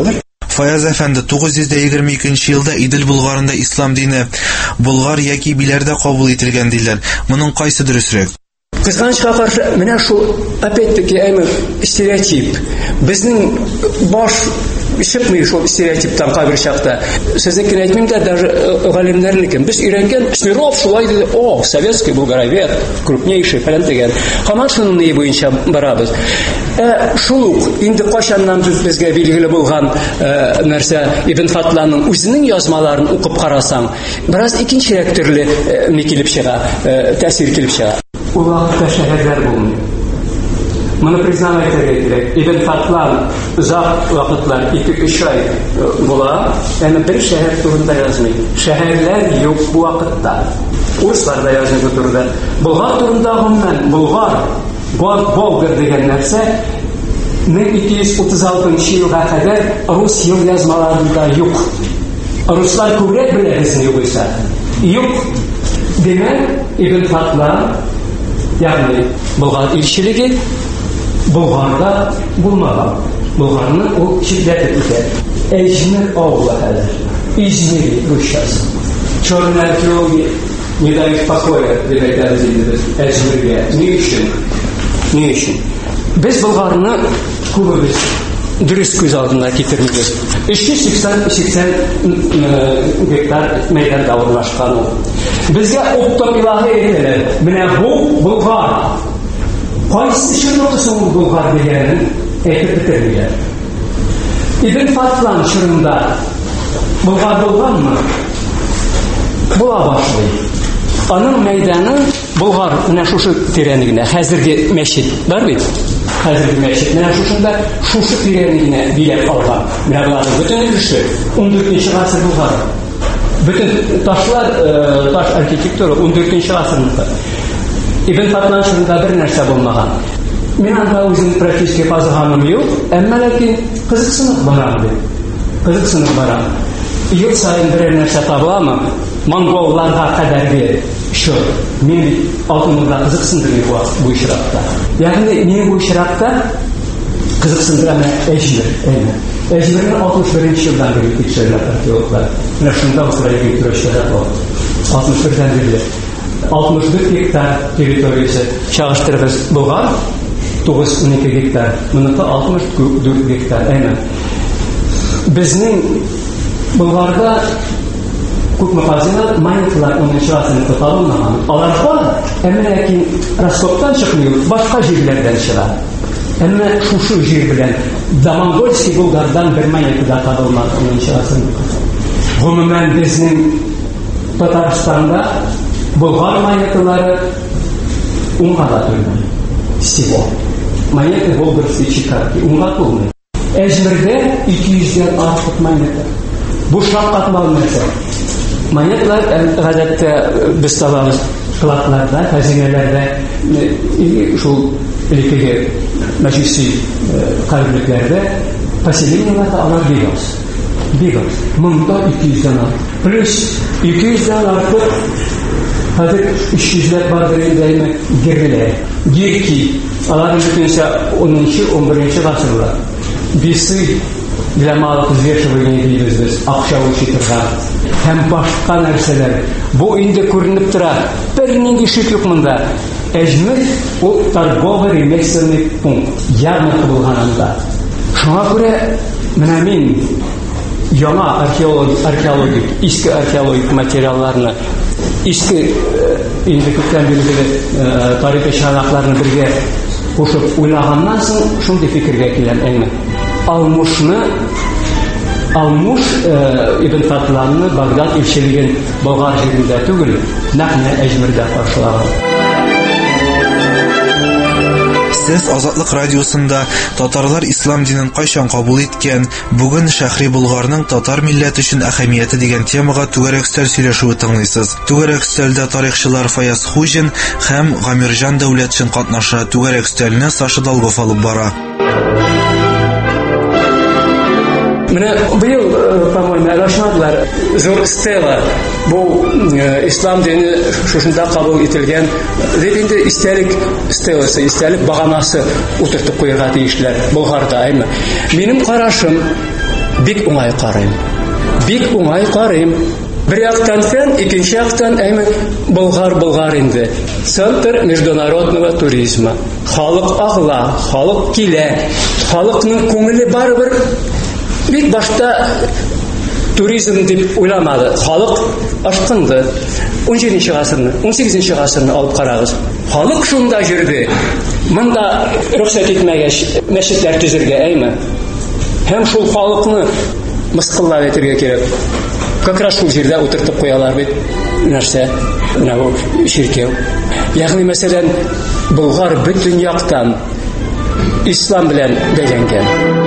Фаяз әфәнде тугыз йөз егерме икенче елда Идел Болгарында ислам дине болгар яки биләрдә кабул ителгән диләр. Моның кайсы дөресрәк? Кызганычка каршы, менә шул опять-таки әйме стереотип. Безнең баш чыкмый шул стереотиптан кабер чакта. Сезнекен әйтмим дә, даже галимнәрнекен. Без өйрәнгән Смирнов шулай диде. О, советский Булгаровед, крупнейший фәлән дигән. Һаман шуның ни буенча барабыз. Ә шул ук инде кайчаннан безгә билгеле булган нәрсә Ибн Фатланың үзенең язмаларын укып карасаң, бераз икенчерәк төрле ни килеп чыга, тәэсир килеп чыга. Ул вакытта шәһәрләр булмый. Моны признавать кирәк. Ибн Фатлан узак вакытлар ике-өч ай була, әмма бер шәһәр турында язмый. Шәһәрләр юк бу вакытта. Урыслар да язмый бу турында. Болгар турында гомумән Болгар, Болгар дигән нәрсә мең ике йөз утыз алтынчы елга кадәр рус ел язмаларында юк. Руслар күбрәк белә безне югыйса. Юк. Демәк, Ибн Фатлан, ягъни Болгар илчелеге Болгарда булмаган. Болгарны ул шиддәт итә. Әҗмер авылы хәле. Измир русчасы. Черная археология не дает покоя дип әйтәбез инде без Әҗмергә. Ни өчен? Ни өчен? Без Болгарны күбебез дөрес күз алдына китермибез. өч йөз сиксән гектар мәйданда урнашкан ул. Безгә оптом илаһи әйтәләр. Менә бу Болгар. Кайсы чынлыгы соң Болгар дигәнен әйтеп бетермиләр. Ибн Фатлан чорында Болгар булганмы? Була башлый. Аның мәйданы Болгар менә шушы тирәнлегенә, хәзерге мәчет бар бит? Хәзерге мәчет менә шушында шушы тирәнлегенә биләп алган. Менә буларның бөтен өлеше он дүртенче гасыр булган. Бөтен ташлар, таш архитектура он дүртенче гасырныкы. Ибн Фатлан шунда бер нәрсә булмаган. Мин анда үзем практически казыганым юк, әмма ләкин кызыксынып барам бит. Кызыксынып барам. Ел сайын бер нәрсә табыламы? Монголларга кадәрге шо. Мин алтынга кызыксындырып бу бу ишракта. Ягъни мине бу ишракта кызыксындыра Әҗмер, әйме. Әҗмерне алтмыш беренче елдан бери тикшерәләр археологлар. Менә шунда Украина көрәшләре бар. алтмыш бердән бирле алтмыш дүрт гектар территориясе чагыштырыбыз булган, тугыз унике гектар. Монысы алтмыш дүрт гектар. Әйме. Безнең Болгарда күпме казыйлар, монеталар унынчы гасырда табылмаган. Алар бар, әмма ләкин Ростоктан чыкмый, башка җирләрдән чыга. Әмма шушы җир белән Дамангольский Болгардан бер монета табылмаган унынчы гасырда. Гомумән безнең Татарстанда Болгар монеталары унга да түгел. Всего. Монеты болгарские чекарки унга түгел. Әҗмердә ике йөздән артык монета. Бу шаккатмалы нәрсә. Монеталар гадәттә без табабыз складларда, хәзинәләрдә, шул элекеге мәҗлиси кабинетләрдә, поселениеларда алар бик аз. Бик аз. Монда ике йөздән артык. Плюс ике йөздән артык хәзер өч йөзләп бардыр инде герләр. Гирки, алар бөтенчә онынчы он беренче гасырлар. Бисы для малых взвешивания дейбез без, акча учитырга. Һәм башка нәрсәләр. Бу инде күренеп тора. Бер нинди шик юк монда. Әҗмер ул торговый ремесленный пункт. Ярмарка булганында. Шуңа күрә менә мин яңа археологик, иске археологик материалларны, иске инде күптән билгеле тарихи чыганакларны бергә кушып уйлаганнан соң шундый фикергә киләм әйме. Алмушны, Алмуш Ибн Фатланны Багдад илчелеген Болгар җирендә түгел, нәкъ Әҗмердә каршылаган. Сез Азатлык радиосында татарлар ислам динен кайчан кабул иткән, бүген шәһри Болгарның татар милләте өчен әһәмияте дигән темага түгәрәк өстәл сөйләшүе тыңлыйсыз. Түгәрәк өстәлдә тарихчылар Фаяз Хуҗин һәм Гамирҗан Дәүләтшин катнаша. Түгәрәк өстәлне Саша Долгов алып бара. Менә быел, по-моему, рашмадлар зур стела бу ислам дине шушында кабул ителгән дип инде истәлек стеласы, истәлек баганасы утыртып куярга тиешләр Болгарда, әйме. Минем карашым бик уңай карыйм. Бик уңай карыйм. Bir яктан фән, икенче яктан әйме Болгар-Болгар инде. Центр международного туризма. Халык агыла, халык килә. Халыкның күңеле барыбер бик башта туризм дип уйламады. Халык ашкынды. он җиденче гасырны, он сигезенче гасырны алып карагыз. Халык шунда җирде. Монда рөхсәт итмәгәч мәчетләр төзергә әйме. Һәм шул халыкны мыскыллап әйтергә кирәк. Как раз шул җирдә утыртып куялар бит. Нәрсә? Менә бу ширкәү. Ягъни мәсәлән, Болгар бөтен яктан ислам белән бәйләнгән.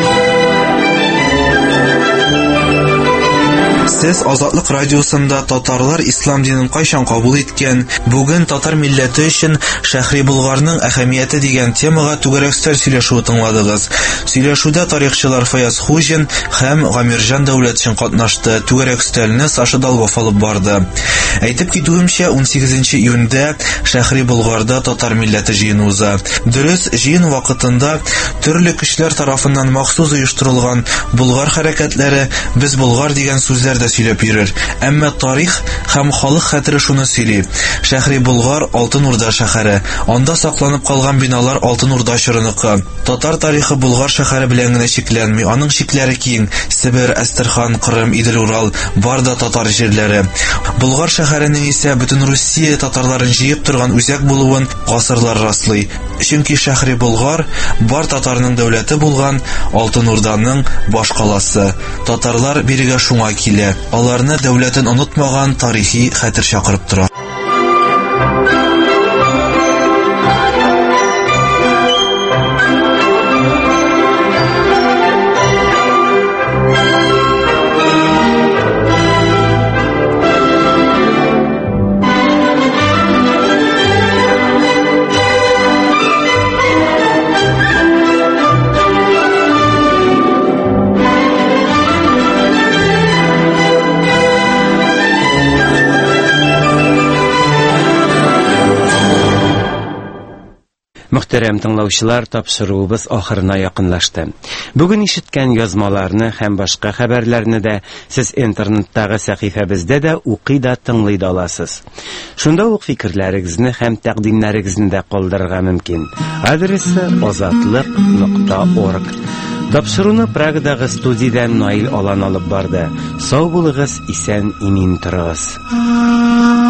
Сез Азатлык радиосында татарлар ислам динен кайчан кабул иткән, бүген татар милләте өчен Шәһри Болгарның әһәмияте дигән темага түгәрәк өстәл сөйләшүе тыңладыгыз. Сөйләшүдә тарихчылар Фаяз Хуҗин һәм Гамирҗан Дәүләтшин катнашты. Түгәрәк өстәлне Саша Долгов алып барды. Әйтеп китүемчә, он сигезенче июньдә Шәһри Болгарда татар милләте җыены уза. Дөрес, җыен вакытында төрле көчләр тарафыннан махсус оештырылган Болгар хәрәкәтләре без Болгар дигән сүзләр дә сөйләп йөрер. Әмма тарих һәм халык хәтере шуны сөйли. Шәһри Болгар Алтын Урда шәһәре. Анда сакланып калган биналар Алтын Урда чорыныкы. Татар тарихы Болгар шәһәре белән генә чикләнми. Аның чикләре киң. Себер, Әстерхан, Кырым, Идел, Урал бар да татар җирләре. Болгар шәһәренең исә бөтен Русия татарларын җыеп торган үзәк булуын гасырлар раслый. Чөнки Шәһри Болгар бар татарның дәүләте булган Алтын Урданың баш каласы. Татарлар бирегә шуңа килә. Аларны дәүләтен онытмаган тарихи хәтер чакырып тора. Мөхтәрәм тыңлаучылар, тапшыруыбыз ахырына якынлашты. Бүген ишеткән язмаларны һәм башка хәбәрләрне дә сез интернеттагы сәхифәбездә дә укый да тыңлый да аласыз. Шунда ук фикерләрегезне һәм тәкъдимнәрегезне дә калдырырга мөмкин. Адресы азатлык нокта орг. Тапшыруны Прагадагы студиядән Наил Алан алып барды. Сау булыгыз, исән имин торыгыз.